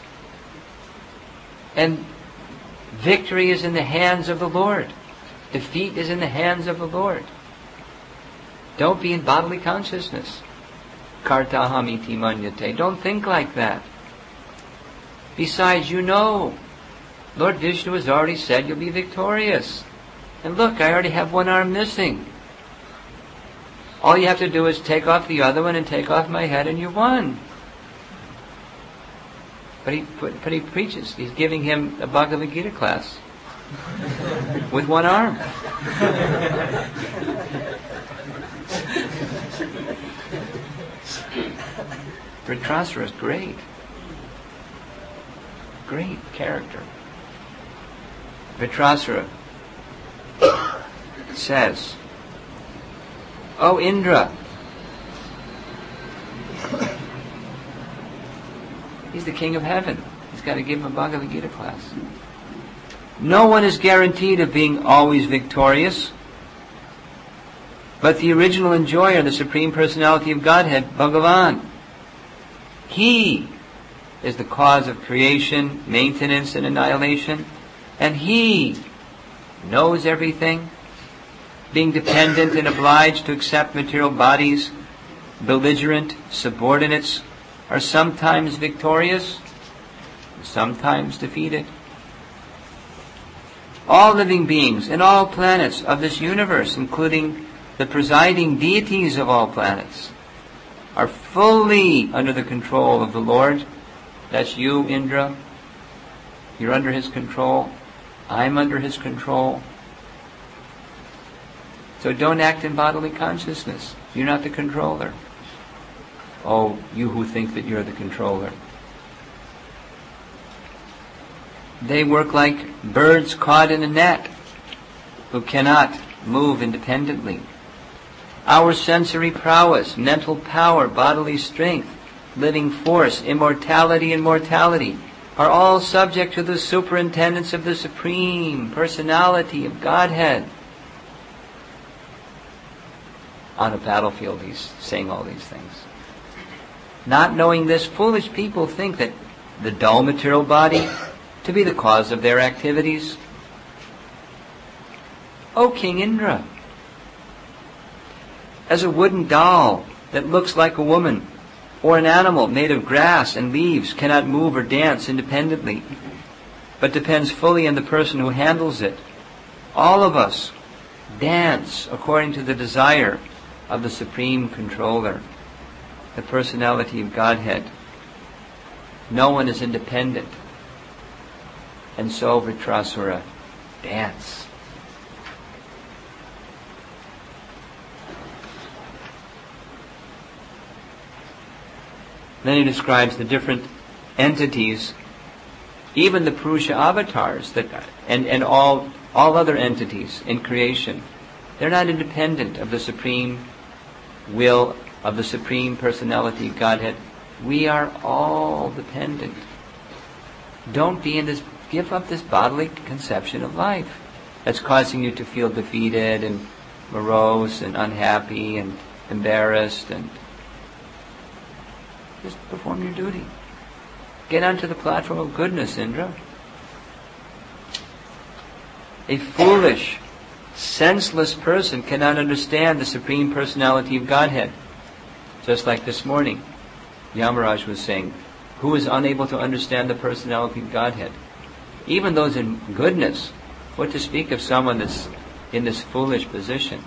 And victory is in the hands of the Lord. Defeat is in the hands of the Lord. Don't be in bodily consciousness. Kartaham iti manyate. Don't think like that. Besides, Lord Vishnu has already said you'll be victorious. And look, I already have one arm missing. All you have to do is take off the other one and take off my head and you won. But he preaches. He's giving him a Bhagavad Gita class with one arm. Vritrasura is great. Great character. Vritrasura says, "O Indra, He's the king of heaven. He's got to give him a Bhagavad Gita class. No one is guaranteed of being always victorious, but the original enjoyer, the Supreme Personality of Godhead, Bhagavan, He is the cause of creation, maintenance, and annihilation, and He knows everything. Being dependent and obliged to accept material bodies, belligerent subordinates are sometimes victorious, sometimes defeated. All living beings and all planets of this universe, including the presiding deities of all planets, are fully under the control of the Lord. That's you, Indra. You're under His control. I'm under His control. So don't act in bodily consciousness. You're not the controller. Oh, you who think that you're the controller. They work like birds caught in a net, who cannot move independently. Our sensory prowess, mental power, bodily strength, living force, immortality and mortality are all subject to the superintendence of the Supreme Personality of Godhead. On a battlefield, he's saying all these things. Not knowing this, foolish people think that the dull material body to be the cause of their activities. O King Indra, as a wooden doll that looks like a woman, or an animal made of grass and leaves cannot move or dance independently, but depends fully on the person who handles it, all of us dance according to the desire of the Supreme Controller, the Personality of Godhead. No one is independent. And so, Vritrasura, dance. Then he describes the different entities, even the Purusha avatars, and all other entities in creation. They're not independent of the supreme will of the Supreme Personality of Godhead. We are all dependent. Don't be in this, give up this bodily conception of life that's causing you to feel defeated and morose and unhappy and embarrassed, and just perform your duty. Get onto the platform of goodness, Indra. A foolish, senseless person cannot understand the Supreme Personality of Godhead. Just like this morning, Yamaraj was saying, who is unable to understand the Personality of Godhead? Even those in goodness, what to speak of someone that's in this foolish position?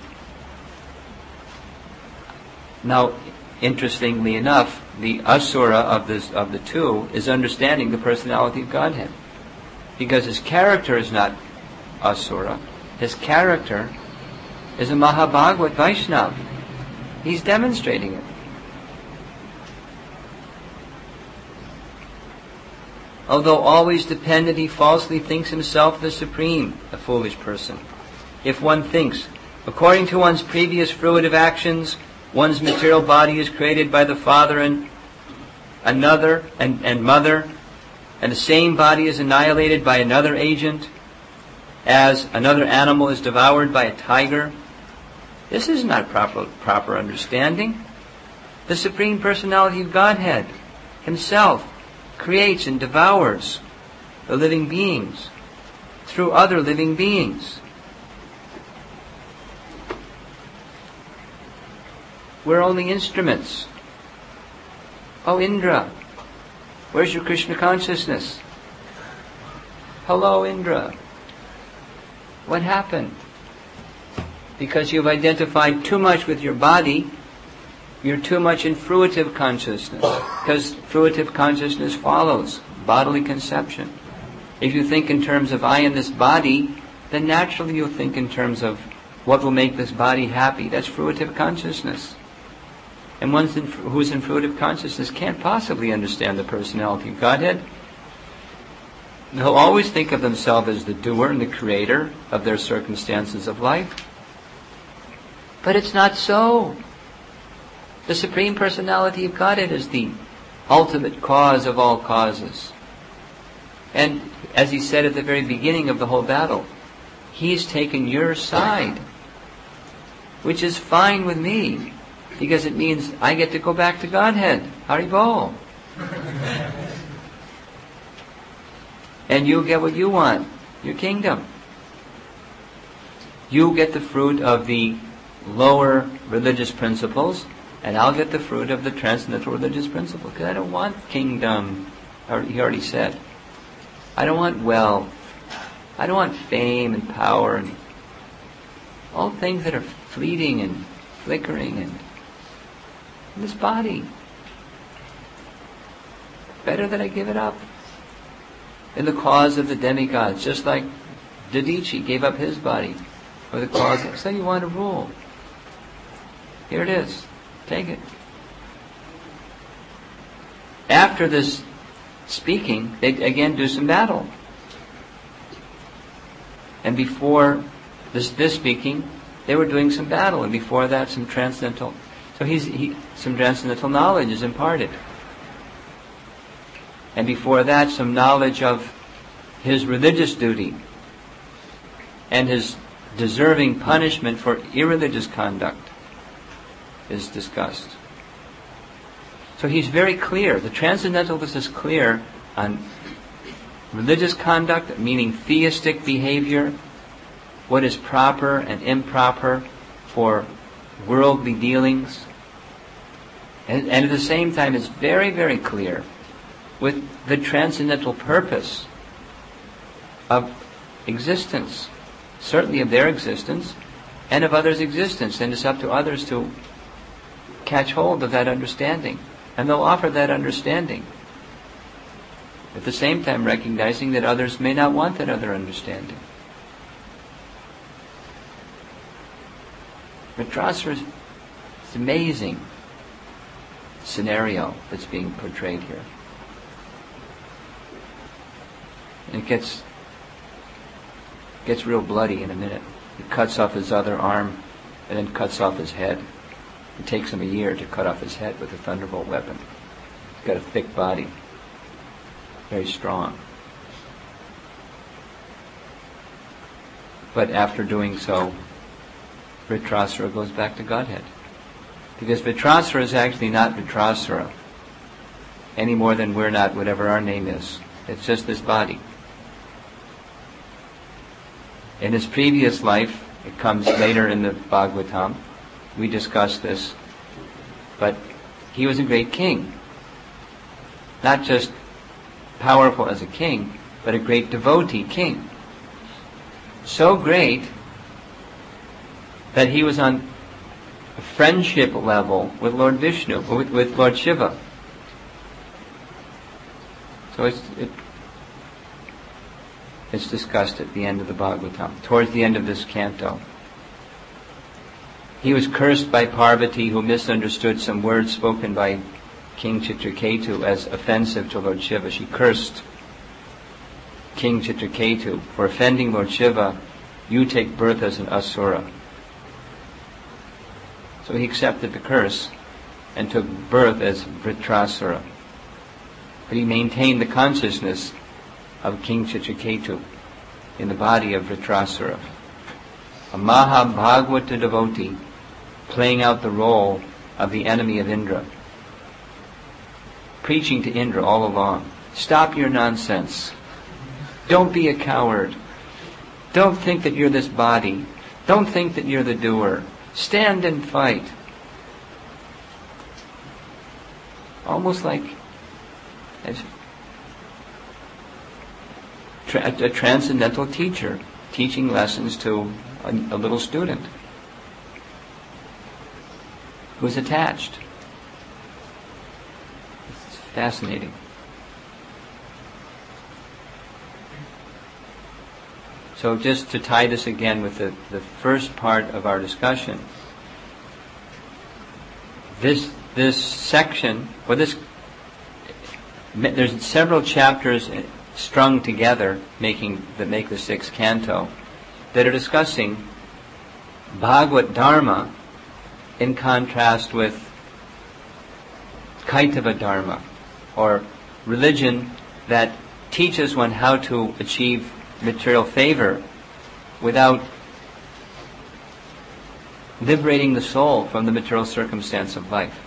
Now, interestingly enough, the asura of the two is understanding the Personality of Godhead, because his character is not asura. His character is a Mahabhagavad Vaishnava. He's demonstrating it. Although always dependent, he falsely thinks himself the supreme, a foolish person. If one thinks, according to one's previous fruitive actions, one's material body is created by the father and another and mother, and the same body is annihilated by another agent, as another animal is devoured by a tiger, this is not proper understanding. The Supreme Personality of Godhead Himself creates and devours the living beings through other living beings. We're only instruments. Oh, Indra, where's your Krishna consciousness? Hello, Indra. What happened? Because you've identified too much with your body, you're too much in fruitive consciousness. Because fruitive consciousness follows bodily conception. If you think in terms of I and this body, then naturally you'll think in terms of what will make this body happy. That's fruitive consciousness. And one who's in fruitive consciousness can't possibly understand the Personality of Godhead. They'll always think of themselves as the doer and the creator of their circumstances of life. But it's not so. The Supreme Personality of Godhead is the ultimate cause of all causes. And as he said at the very beginning of the whole battle, he's taken your side, which is fine with me, because it means I get to go back to Godhead. Haribol. And you get what you want, your kingdom. You get the fruit of the lower religious principles, and I'll get the fruit of the transcendental religious principle. Because I don't want kingdom, he already said. I don't want wealth. I don't want fame and power and all things that are fleeting and flickering and in this body. Better that I give it up in the cause of the demigods, just like Dadichi gave up his body for the cause. So you want to rule. Here it is. Take it. After this speaking, they again do some battle. And before this speaking, they were doing some battle, and before that, some transcendental. So some transcendental knowledge is imparted. And before that, some knowledge of his religious duty and his deserving punishment for irreligious conduct is discussed. So he's very clear. The Transcendentalist is clear on religious conduct, meaning theistic behavior, what is proper and improper for worldly dealings. And at the same time, it's very, very clear with the transcendental purpose of existence, certainly of their existence, and of others' existence. And it's up to others to catch hold of that understanding. And they'll offer that understanding, at the same time recognizing that others may not want that other understanding. Vritrasura's amazing scenario that's being portrayed here. And it gets real bloody in a minute. It cuts off his other arm and then cuts off his head. It takes him a year to cut off his head with a thunderbolt weapon. He's got a thick body, very strong. But after doing so, Vritrasura goes back to Godhead. Because Vritrasura is actually not Vritrasura, any more than we're not whatever our name is. It's just this body. In his previous life, it comes later in the Bhagavatam, we discussed this, but he was a great king. Not just powerful as a king, but a great devotee king. So great that he was on a friendship level with Lord Vishnu, with Lord Shiva. So it's discussed at the end of the Bhagavatam, towards the end of this canto. He was cursed by Parvati, who misunderstood some words spoken by King Chitraketu as offensive to Lord Shiva. She cursed King Chitraketu for offending Lord Shiva. You take birth as an asura. So he accepted the curse and took birth as Vritrasura. But he maintained the consciousness of King Chitraketu in the body of Vritrasura. A Mahabhagavata devotee playing out the role of the enemy of Indra. Preaching to Indra all along. Stop your nonsense. Don't be a coward. Don't think that you're this body. Don't think that you're the doer. Stand and fight. Almost like a transcendental teacher teaching lessons to a little student who's attached. It's fascinating. So just to tie this again with the first part of our discussion, this section, or there's several chapters strung together that make the sixth canto that are discussing Bhagavad Dharma in contrast with Kaitava Dharma, or religion that teaches one how to achieve material favor without liberating the soul from the material circumstance of life.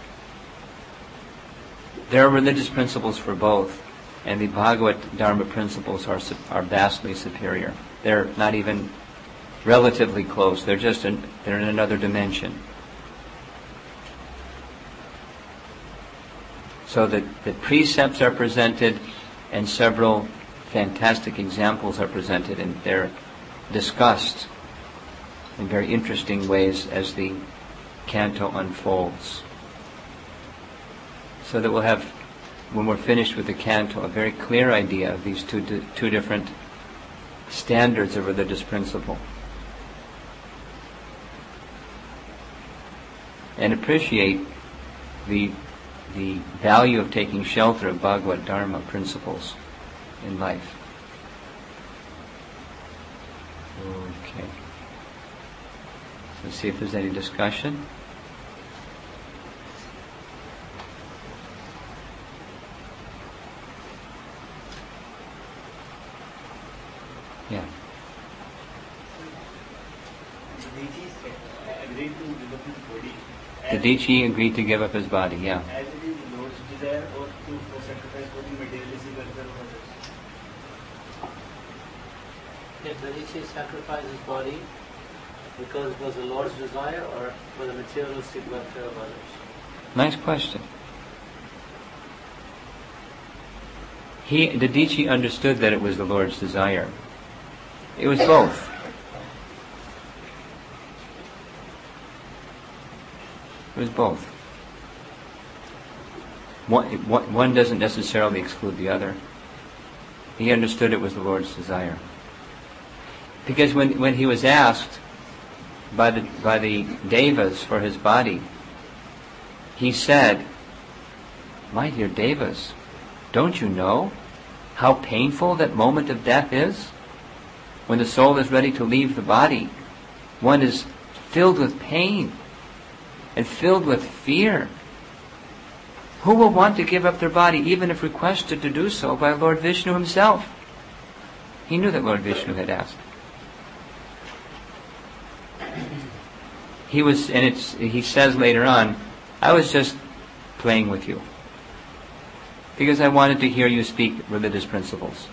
There are religious principles for both, and the Bhagavad Dharma principles are vastly superior. They're not even relatively close. They're in another dimension. So that the precepts are presented, and several fantastic examples are presented, and they're discussed in very interesting ways as the canto unfolds. So that we'll have, when we're finished with the canto, a very clear idea of these two different standards of religious principle. And appreciate the value of taking shelter of Bhagavad Dharma principles in life. Okay. Let's see if there's any discussion. Yeah. The Dichi agreed to give up his body, yeah. As it is Lord's desire or to sacrifice for the materialistic welfare of others? Did the Dichi sacrifice his body because it was the Lord's desire or for the materialistic welfare of others? Nice question. The Dichi understood that it was the Lord's desire. It was both. It was both. One doesn't necessarily exclude the other. He understood it was the Lord's desire. Because when he was asked by the Devas for his body, he said, "My dear Devas, don't you know how painful that moment of death is? When the soul is ready to leave the body, one is filled with pain and filled with fear. Who will want to give up their body even if requested to do so by Lord Vishnu himself?" He knew that Lord Vishnu had asked. He says later on, "I was just playing with you because I wanted to hear you speak religious principles.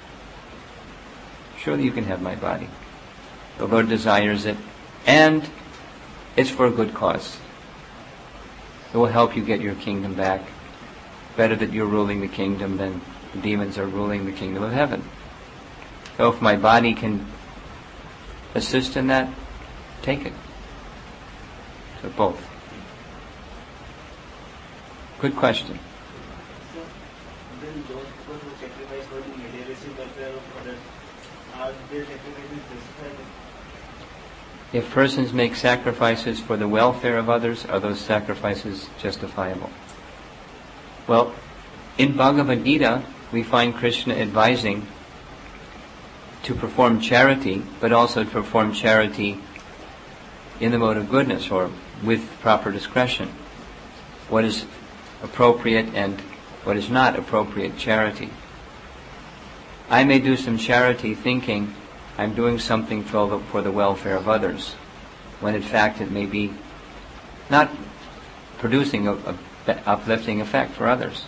Surely you can have my body. The Lord desires it, and it's for a good cause. It will help you get your kingdom back. Better that you're ruling the kingdom than the demons are ruling the kingdom of heaven. So if my body can assist in that, take it." So both. Good question. So, then those people who sacrifice for the materialistic welfare of others, are their sacrifices justified? If persons make sacrifices for the welfare of others, are those sacrifices justifiable? Well, in Bhagavad Gita, we find Krishna advising to perform charity, but also to perform charity in the mode of goodness, or with proper discretion. What is appropriate and what is not appropriate charity. I may do some charity thinking I'm doing something for the welfare of others, when in fact it may be not producing a uplifting effect for others.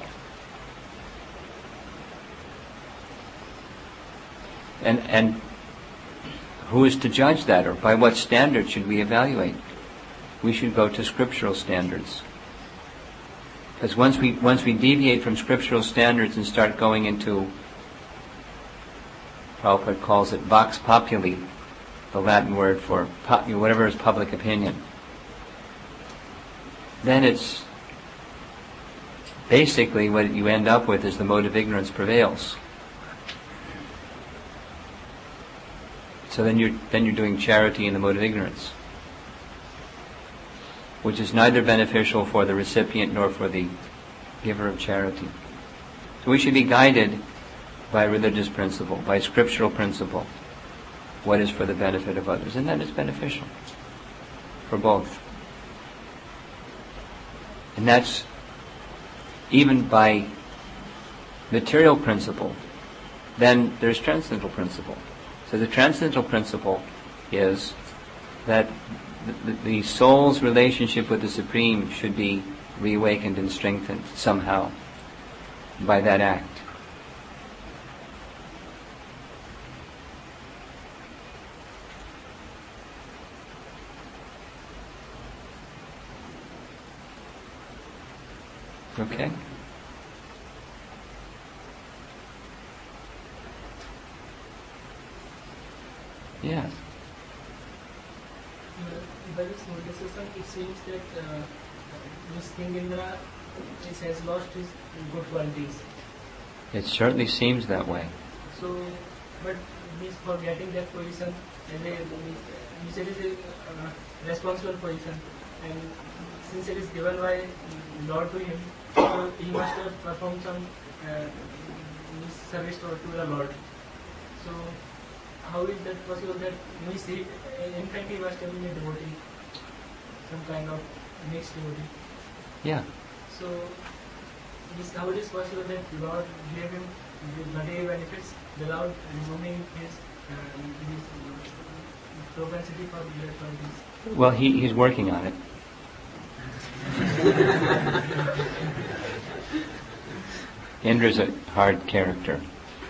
And who is to judge that, or by what standard should we evaluate? We should go to scriptural standards. Because once we deviate from scriptural standards and start going into, Prabhupada calls it vox populi, the Latin word for whatever is public opinion, then it's basically what you end up with is the mode of ignorance prevails. So then you're doing charity in the mode of ignorance, which is neither beneficial for the recipient nor for the giver of charity. So we should be guided by religious principle, by scriptural principle, what is for the benefit of others, and that is beneficial for both. And that's even by material principle, then there's transcendental principle. So the transcendental principle is that the soul's relationship with the Supreme should be reawakened and strengthened somehow by that act. Okay? Yes. By this mysticism, it seems that this King Indra has lost his good qualities. It certainly seems that way. So, but he's forgetting that position, and which it is a responsible position, and since it is given by Lord to him, so he must have performed some service to the Lord. So, how is that possible that we see, in fact, he must have been a devotee, some kind of mixed devotee. Yeah. So, how it is possible that Lord gave him the material benefits without removing his propensity for bad qualities? Well, he's working on it. Indra's a hard character.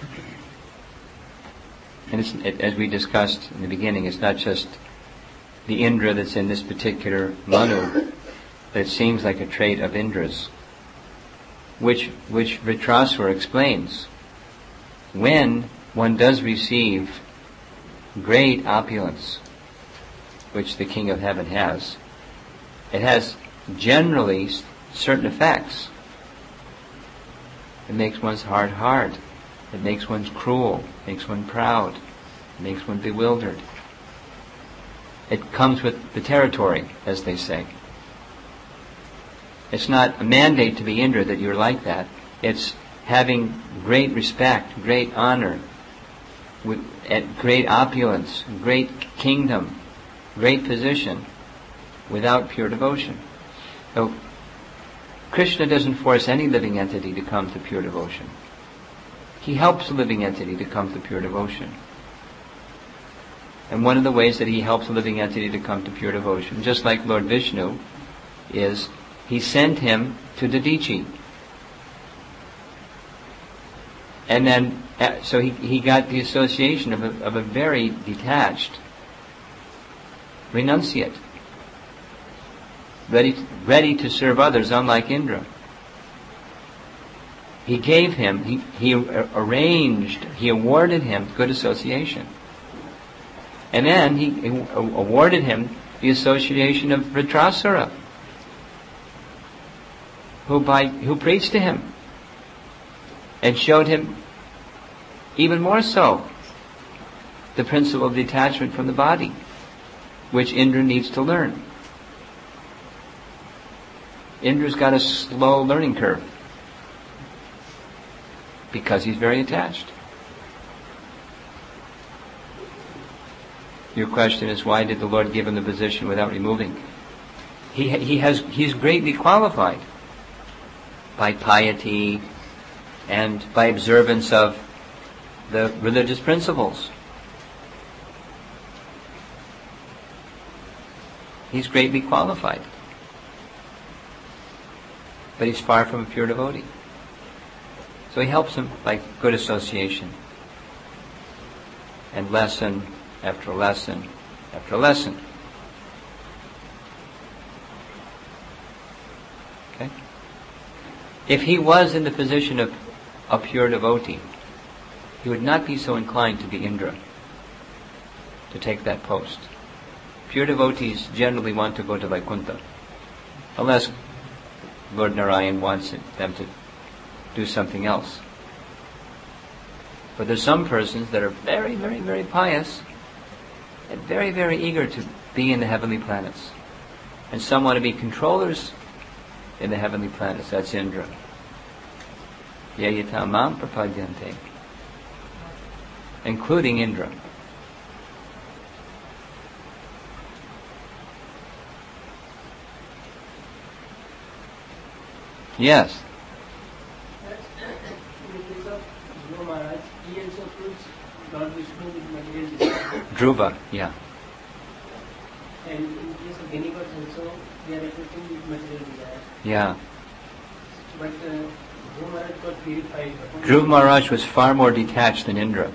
And as we discussed in the beginning, it's not just the Indra that's in this particular Manu, but it seems like a trait of Indra's, which Vritrasura explains. When one does receive great opulence, which the King of Heaven has, it has generally certain effects. It makes one's heart hard. It makes one cruel, makes one proud, makes one bewildered. It comes with the territory, as they say. It's not a mandate to be Indra that you're like that. It's having great respect, great honor, at great opulence, great kingdom, great position, without pure devotion. So, Krishna doesn't force any living entity to come to pure devotion. He helps the living entity to come to pure devotion. And one of the ways that he helps a living entity to come to pure devotion, just like Lord Vishnu, is he sent him to Dadichi. And then, so he got the association of a very detached renunciate, ready to serve others, unlike Indra. He gave him, he arranged, he awarded him good association. And then he awarded him the association of Vritrasura, who preached to him and showed him even more so the principle of detachment from the body, which Indra needs to learn. Indra's got a slow learning curve because he's very attached. Your question is, why did the Lord give him the position without removing? He's greatly qualified by piety and by observance of the religious principles. He's greatly qualified. But he's far from a pure devotee. So he helps him by good association. And lesson after lesson after lesson. Okay? If he was in the position of a pure devotee, he would not be so inclined to be Indra, to take that post. Pure devotees generally want to go to Vaikuntha, unless Lord Narayan wants them to do something else. But there's some persons that are very, very, very pious and very, very eager to be in the heavenly planets. And some want to be controllers in the heavenly planets. That's Indra. Yayata mam prapadyante. Including Indra. Yes. Lord Vishnu with material desire. Dhruva, yeah. And in case of demigods also, they are affecting with material desire. Yeah. But Dhruva Maharaj got purified. Dhruva Maharaj was far more detached than Indra.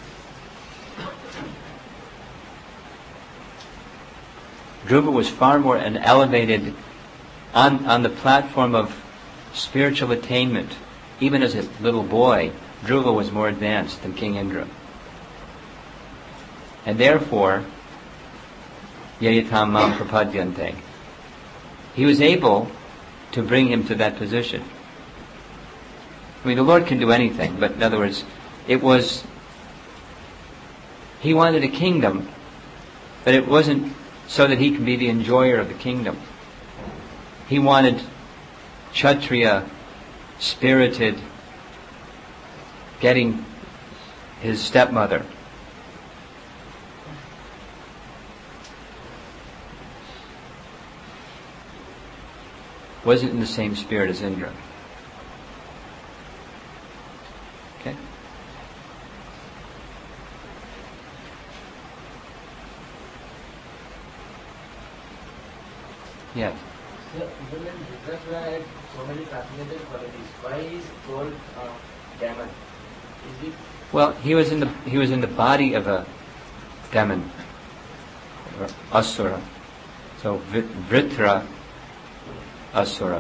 Dhruva was far more an elevated, on the platform of spiritual attainment. Even as a little boy, Dhruva was more advanced than King Indra. And therefore, yayatam mam prapadyante, he was able to bring him to that position. I mean, the Lord can do anything, but in other words, he wanted a kingdom, but it wasn't so that he could be the enjoyer of the kingdom. He wanted Kshatriya, spirited, getting his stepmother. Wasn't in the same spirit as Indra. Okay? Yes. Sir, even when Dhritarashtra had so many fascinating qualities, why is called demon? Is it? Well, he was in the body of a demon, or asura. So Vritra asura.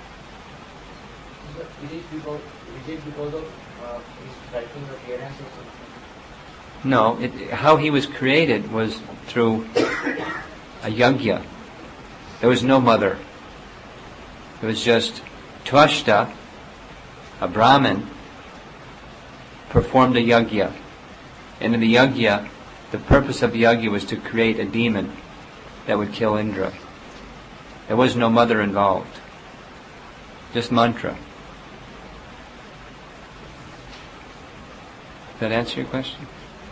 Is it because of his striking appearance or something? No, how he was created was through a yajna. There was no mother. It was just Twashta, a Brahmin, performed a yajna. And in the yajna, the purpose of the yajna was to create a demon that would kill Indra. There was no mother involved. Just mantra. Does that answer your question?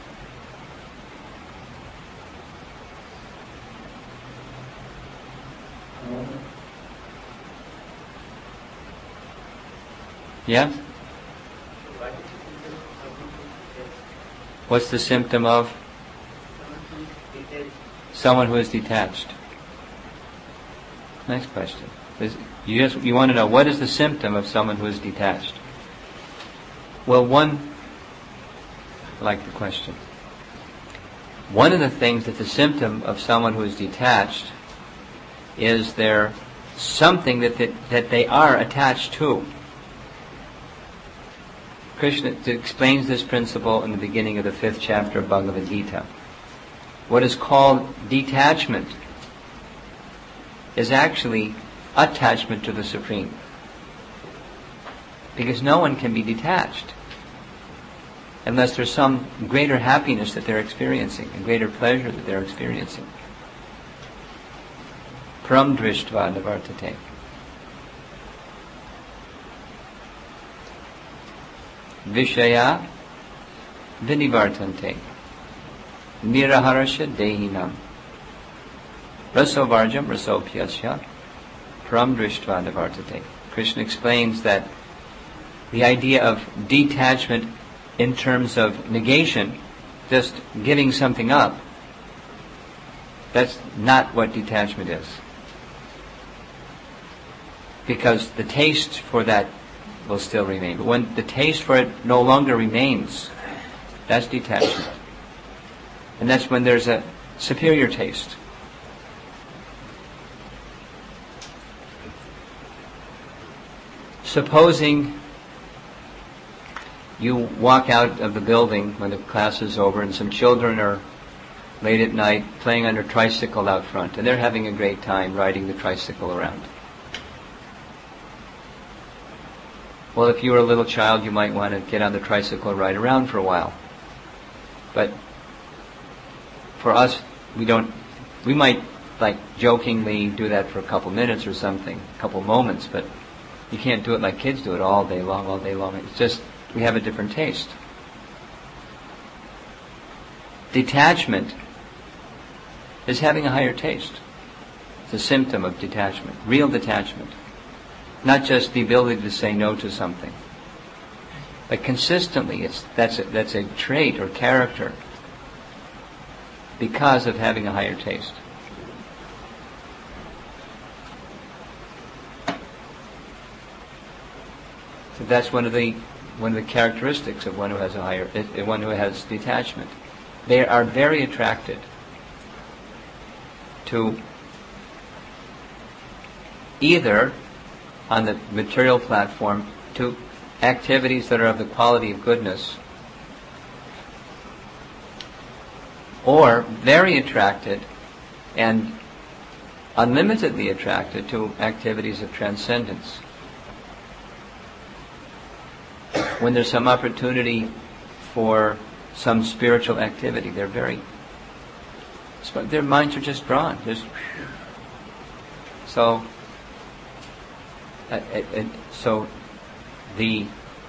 Yeah? What's the symptom of someone who is detached? Nice question. You want to know what is the symptom of someone who is detached? Well, I like the question. One of the things that's a symptom of someone who is detached is there something that they are attached to. Krishna explains this principle in the beginning of the 5th chapter of Bhagavad Gita. What is called detachment is actually attachment to the Supreme. Because no one can be detached unless there's some greater happiness that they're experiencing, a greater pleasure that they're experiencing. Param drishtva nivartate. Vishaya vinivartante. Niraharasya dehinam. Rasovarjam rasopyasya. Param drishtva nivartate. Krishna explains that the idea of detachment in terms of negation, just giving something up, that's not what detachment is. Because the taste for that will still remain. But when the taste for it no longer remains, that's detachment. And that's when there's a superior taste. Supposing you walk out of the building when the class is over and some children are late at night playing on their tricycle out front, and they're having a great time riding the tricycle around. Well, if you were a little child, you might want to get on the tricycle and ride around for a while. But for us, we might like jokingly do that for a couple minutes or something, a couple moments, but you can't do it like kids do it all day long. It's just, we have a different taste. Detachment is having a higher taste. It's a symptom of detachment, real detachment. Not just the ability to say no to something. But consistently, that's a trait or character because of having a higher taste. So that's one of the characteristics of one who has one who has detachment. They are very attracted to either on the material platform to activities that are of the quality of goodness, or very attracted and unlimitedly attracted to activities of transcendence. When there's some opportunity for some spiritual activity, their minds are just drawn. So the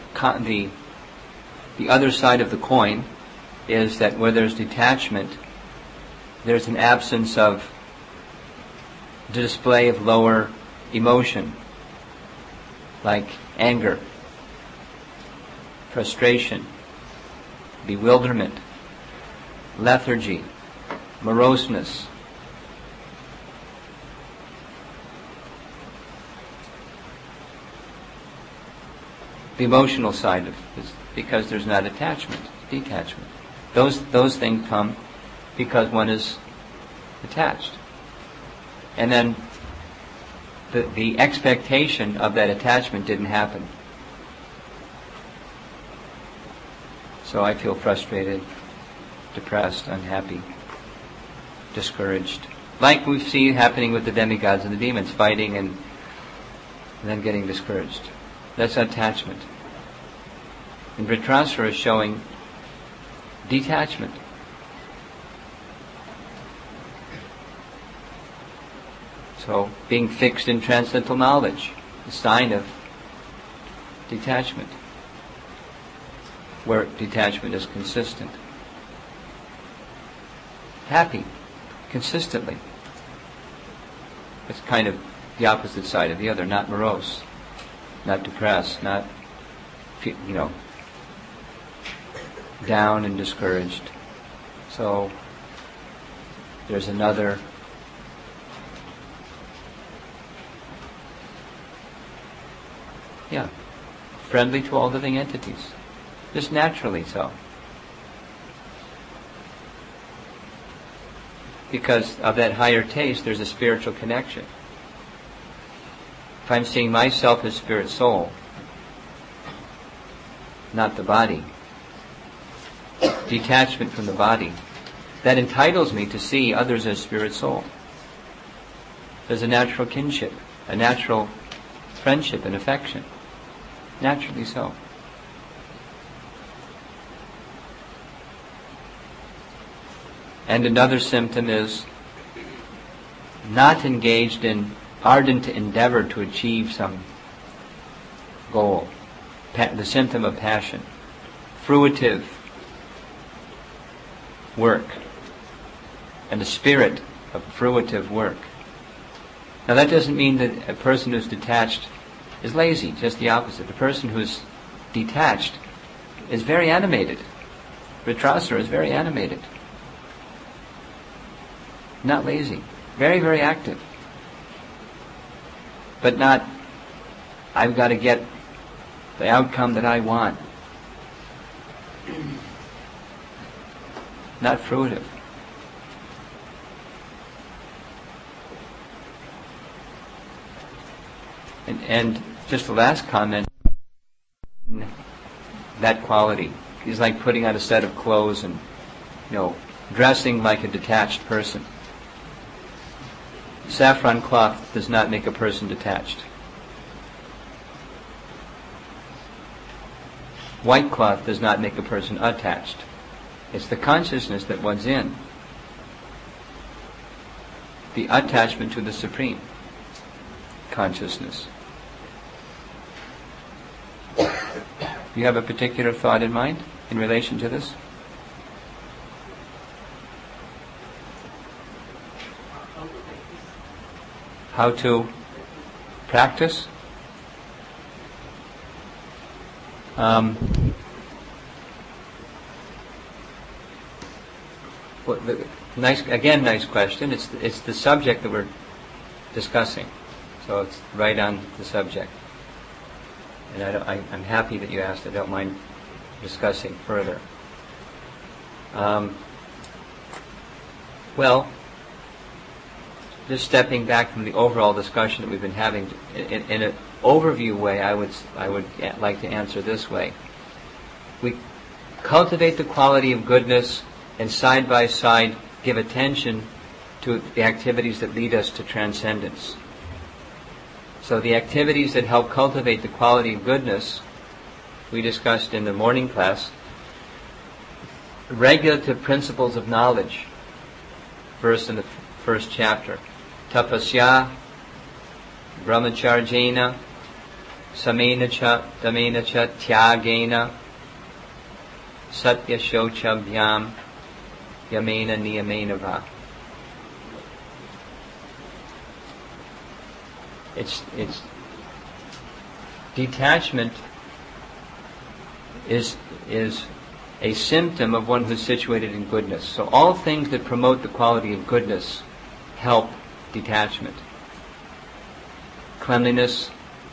other side of the coin is that where there's detachment, there's an absence of the display of lower emotion, like anger, frustration, bewilderment, lethargy, moroseness. The emotional side of this, because there's not attachment, detachment. Those things come because one is attached. And then the expectation of that attachment didn't happen. So I feel frustrated, depressed, unhappy, discouraged. Like we see happening with the demigods and the demons, fighting and then getting discouraged. That's attachment. And Vritrasura is showing detachment. So, being fixed in transcendental knowledge, a sign of detachment, where detachment is consistent. Happy, consistently. It's kind of the opposite side of the other, not morose, not depressed, not, down and discouraged. So, there's another friendly to all living entities. Just naturally so. Because of that higher taste, there's a spiritual connection. If I'm seeing myself as spirit soul, not the body, detachment from the body, that entitles me to see others as spirit soul. There's a natural kinship, a natural friendship and affection. Naturally so. And another symptom is not engaged in ardent endeavor to achieve some goal. The symptom of passion. Fruitive work. And the spirit of fruitive work. Now that doesn't mean that a person who's detached is lazy, just the opposite. A person who's detached is very animated. Vritrasura is very animated. Not lazy. Very, very active. But not, I've got to get the outcome that I want. Not fruitive. And just the last comment, that quality is like putting on a set of clothes and, dressing like a detached person. Saffron cloth does not make a person detached. White cloth does not make a person attached. It's the consciousness that one's in. The attachment to the Supreme consciousness. Do you have a particular thought in mind in relation to this? How to practice? nice question. It's the subject that we're discussing, so it's right on the subject. And I'm happy that you asked. I don't mind discussing further. Well, just stepping back from the overall discussion that we've been having, in an overview way, I would like to answer this way. We cultivate the quality of goodness, and side by side give attention to the activities that lead us to transcendence. So the activities that help cultivate the quality of goodness, we discussed in the morning class, regulative principles of knowledge, verse in the first chapter. Tapasya, brahmacharjena, samena cha, damena cha, tyagena, satya shochabhyam, yamena niyamena va. It's detachment is a symptom of one who's situated in goodness. So all things that promote the quality of goodness help detachment. Cleanliness,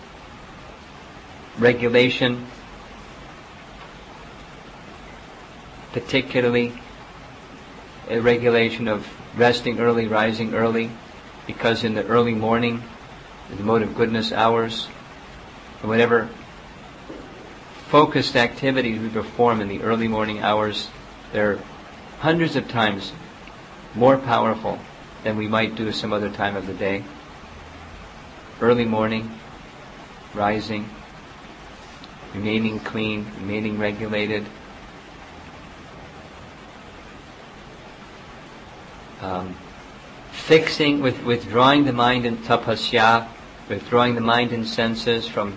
regulation, particularly a regulation of resting early, rising early, because in the early morning, the mode of goodness hours, and whatever focused activities we perform in the early morning hours, they're hundreds of times more powerful than we might do some other time of the day. Early morning, rising, remaining clean, remaining regulated, fixing, withdrawing the mind in tapasya, withdrawing the mind and senses from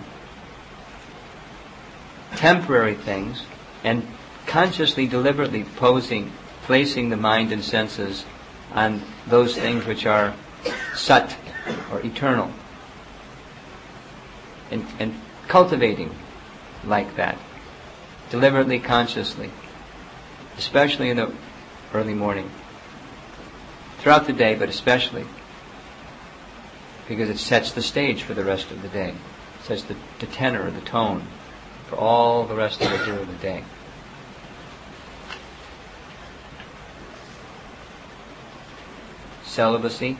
temporary things, and consciously, deliberately placing the mind and senses on those things which are sat, or eternal, and cultivating like that, deliberately, consciously, especially in the early morning. Throughout the day, but especially because it sets the stage for the rest of the day. It sets the tenor, the tone for all the rest of the day. Celibacy.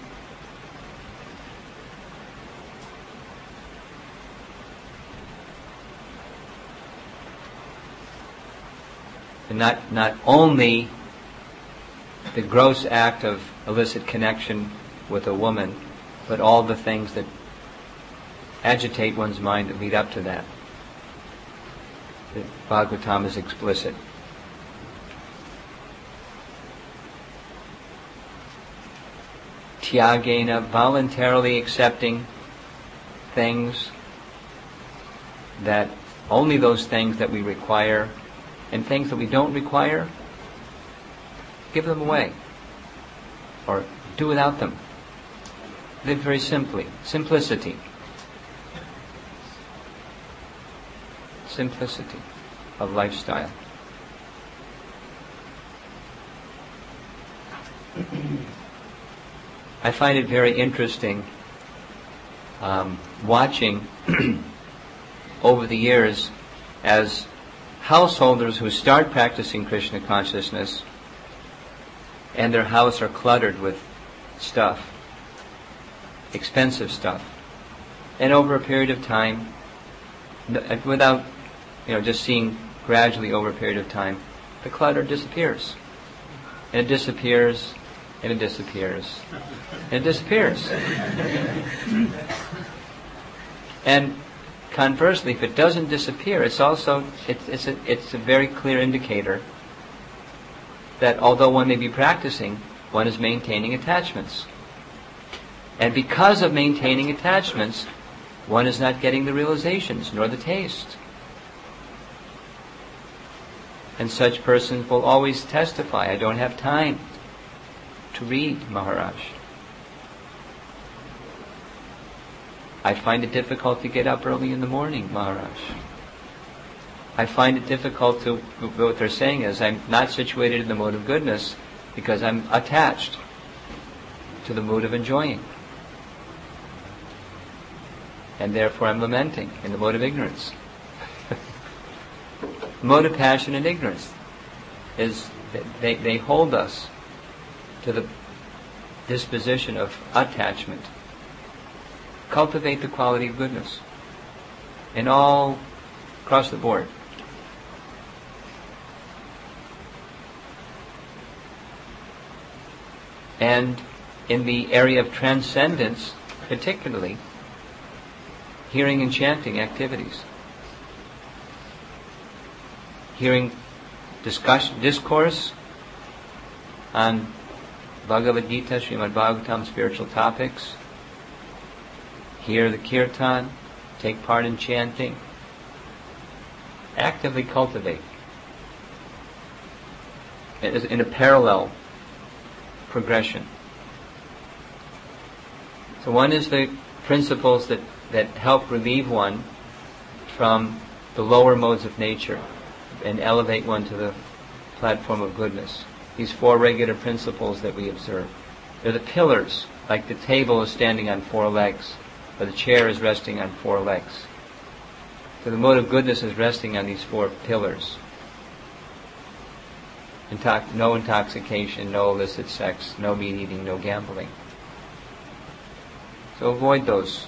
And not only the gross act of illicit connection with a woman, but all the things that agitate one's mind that lead up to that. The Bhagavatam is explicit. Tyagena, voluntarily accepting things that, only those things that we require, and things that we don't require, give them away, or do without them. Live very simply. Simplicity. Simplicity of lifestyle. I find it very interesting watching over the years as householders who start practicing Krishna consciousness and their house are cluttered with stuff, expensive stuff, and over a period of time, without just seeing gradually over a period of time, the clutter disappears, and it disappears, and it disappears, and it disappears. And conversely, if it doesn't disappear, it's a very clear indicator that although one may be practicing, one is maintaining attachments. And because of maintaining attachments, one is not getting the realizations nor the taste. And such persons will always testify, I don't have time to read, Maharaj. I find it difficult to get up early in the morning, Maharaj. I find it difficult to, what they're saying is, I'm not situated in the mode of goodness because I'm attached to the mood of enjoying. And therefore I'm lamenting in the mode of ignorance. The mode of passion and ignorance is they hold us to the disposition of attachment. Cultivate the quality of goodness in all, across the board. And in the area of transcendence, particularly, hearing and chanting activities. Hearing discourse on Bhagavad Gita, Srimad Bhagavatam, spiritual topics. Hear the kirtan, take part in chanting. Actively cultivate in a parallel progression. So one is the principles that help relieve one from the lower modes of nature and elevate one to the platform of goodness. These 4 regular principles that we observe. They're the pillars, like the table is standing on 4 legs, or the chair is resting on 4 legs. So the mode of goodness is resting on these 4 pillars. No intoxication, no illicit sex, no meat eating, no gambling. So avoid those.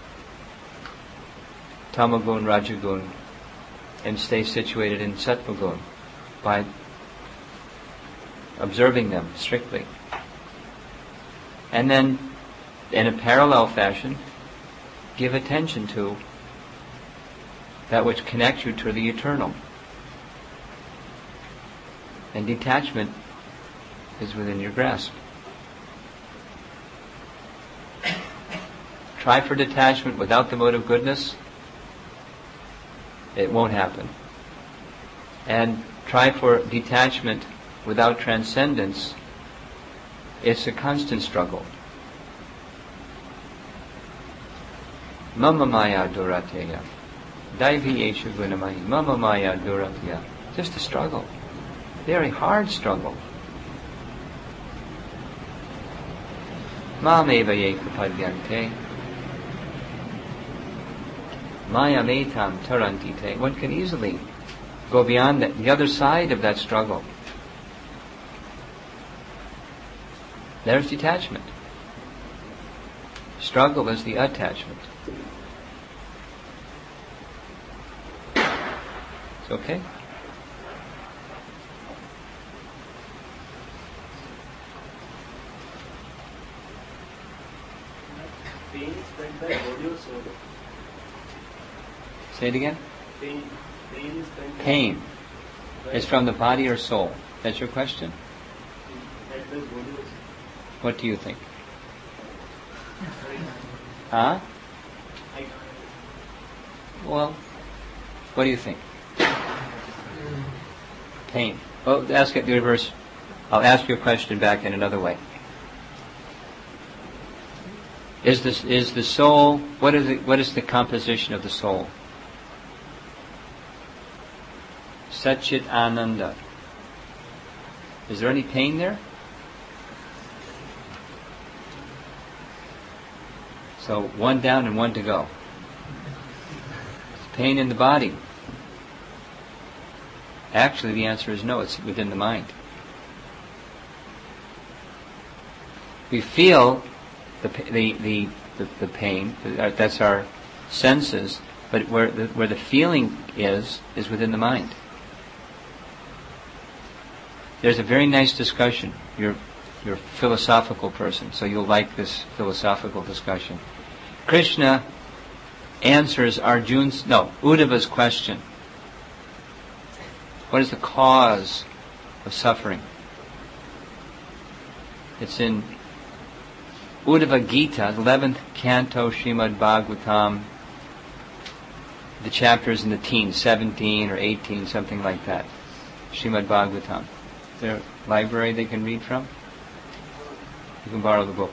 Tamagun, Rajagun, and stay situated in Sattvagun by observing them strictly. And then, in a parallel fashion, give attention to that which connects you to the eternal. And detachment is within your grasp. Try for detachment without the mode of goodness. It won't happen. And try for detachment without transcendence. It's a constant struggle. Mama maya durateya. Daivi esha gunamahi. Mama maya durateya. Just a struggle. Very hard struggle. Mameva yekapadyante. Maya metam tarantite. One can easily go beyond that, the other side of that struggle. There's detachment. Struggle is the attachment. It's okay? Pain is felt by body or soul? Say it again? Pain is felt by Pain is from the body or soul. That's your question? felt by body or soul? What do you think? Huh? Well, what do you think? Pain. Well, ask it the reverse. I'll ask your question back in another way. Is the soul? What is the composition of the soul? Satchit Ananda. Is there any pain there? So one down and one to go. Pain in the body. Actually, the answer is no. It's within the mind. We feel the pain. That's our senses. But where the feeling is within the mind. There's a very nice discussion. You're a philosophical person, so you'll like this philosophical discussion. Krishna answers Uddhava's question. What is the cause of suffering? It's in Uddhava Gita, 11th canto, Srimad Bhagavatam. The chapters in the teens, 17 or 18, something like that. Srimad Bhagavatam. Is there a library they can read from? You can borrow the book.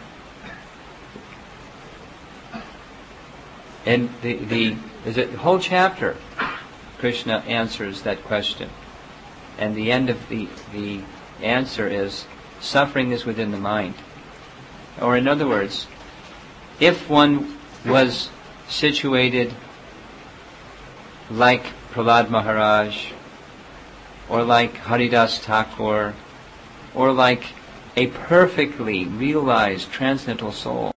And there's a whole chapter, Krishna answers that question. And the end of the answer is suffering is within the mind. Or in other words, if one was situated like Prahlad Maharaj, or like Haridas Thakur, or like a perfectly realized transcendental soul,